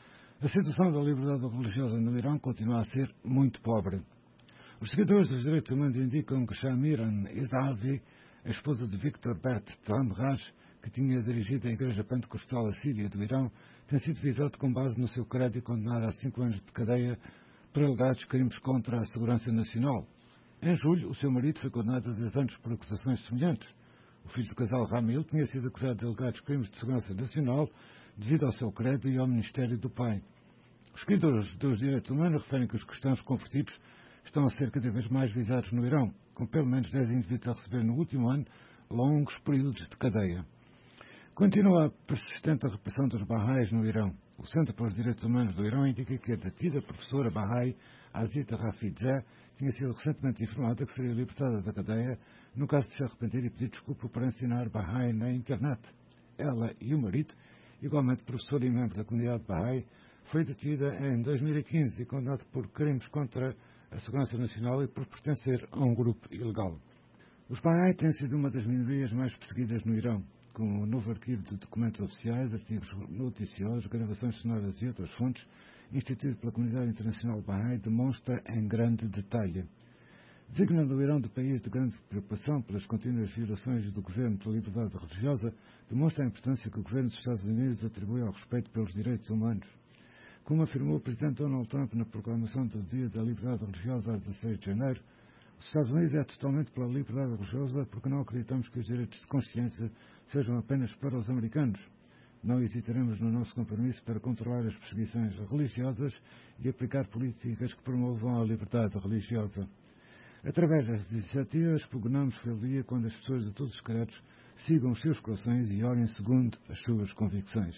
A situação da liberdade religiosa no Irão continua a ser muito pobre. Os seguidores dos direitos humanos indicam que Shamiran Idavi, a esposa de Victor Bertram Raj, que tinha dirigido a Igreja Pentecostal Assíria do Irão, tem sido visado com base no seu crédito e condenado a cinco anos de cadeia por alegados crimes contra a segurança nacional. Em julho, o seu marido foi condenado a dez anos por acusações semelhantes. O filho do casal Ramil tinha sido acusado de alegados crimes de segurança nacional devido ao seu credo e ao ministério do pai. Os seguidores dos direitos humanos referem que os cristãos convertidos estão a ser cada vez mais visados no Irão, com pelo menos dez indivíduos a receber no último ano longos períodos de cadeia. Continua a persistente repressão dos Baha'is no Irão. O Centro para os Direitos Humanos do Irão indica que a detida professora Baha'i Azita Rafizeh tinha sido recentemente informada que seria libertada da cadeia no caso de se arrepender e pedir desculpa por ensinar Baha'i na internet. Ela e o marido, igualmente professor e membro da comunidade Baha'i, foi detida em dois mil e quinze e condenado por crimes contra a segurança nacional e por pertencer a um grupo ilegal. Os Baha'i têm sido uma das minorias mais perseguidas no Irão, com o novo arquivo de documentos oficiais, artigos noticiosos, gravações sonoras e outras fontes, instituído pela comunidade internacional Baha'i, demonstra em grande detalhe. Designando o Irão de país de grande preocupação pelas contínuas violações do governo pela liberdade religiosa, demonstra a importância que o governo dos Estados Unidos atribui ao respeito pelos direitos humanos. Como afirmou o presidente Donald Trump na proclamação do Dia da Liberdade Religiosa a dezasseis de janeiro, os Estados Unidos é totalmente pela liberdade religiosa porque não acreditamos que os direitos de consciência sejam apenas para os americanos. Não hesitaremos no nosso compromisso para controlar as perseguições religiosas e aplicar políticas que promovam a liberdade religiosa. Através destas iniciativas, pugnamos pelo dia quando as pessoas de todos os credos sigam os seus corações e orem segundo as suas convicções.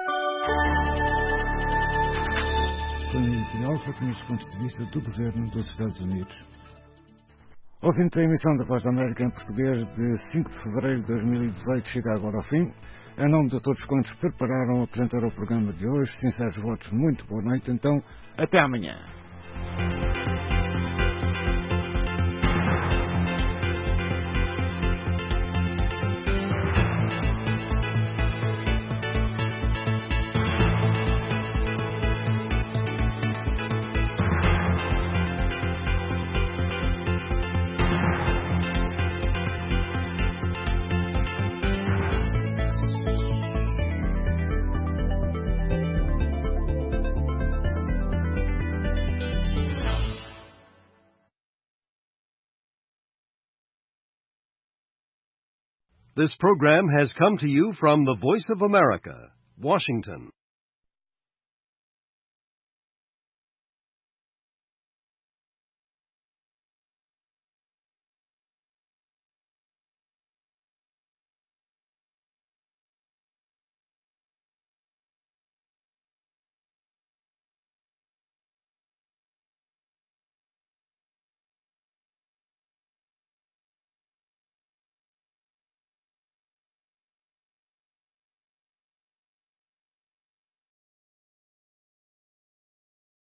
Foi um editorial para os pontos de vista do governo dos Estados Unidos. Ouvinte, a emissão da Voz da América em português de cinco de fevereiro de dois mil e dezoito chega agora ao fim. Em nome de todos quantos prepararam apresentar o programa de hoje, sinceros votos, muito boa noite. Então, até amanhã. This program has come to you from the Voice of America, Washington.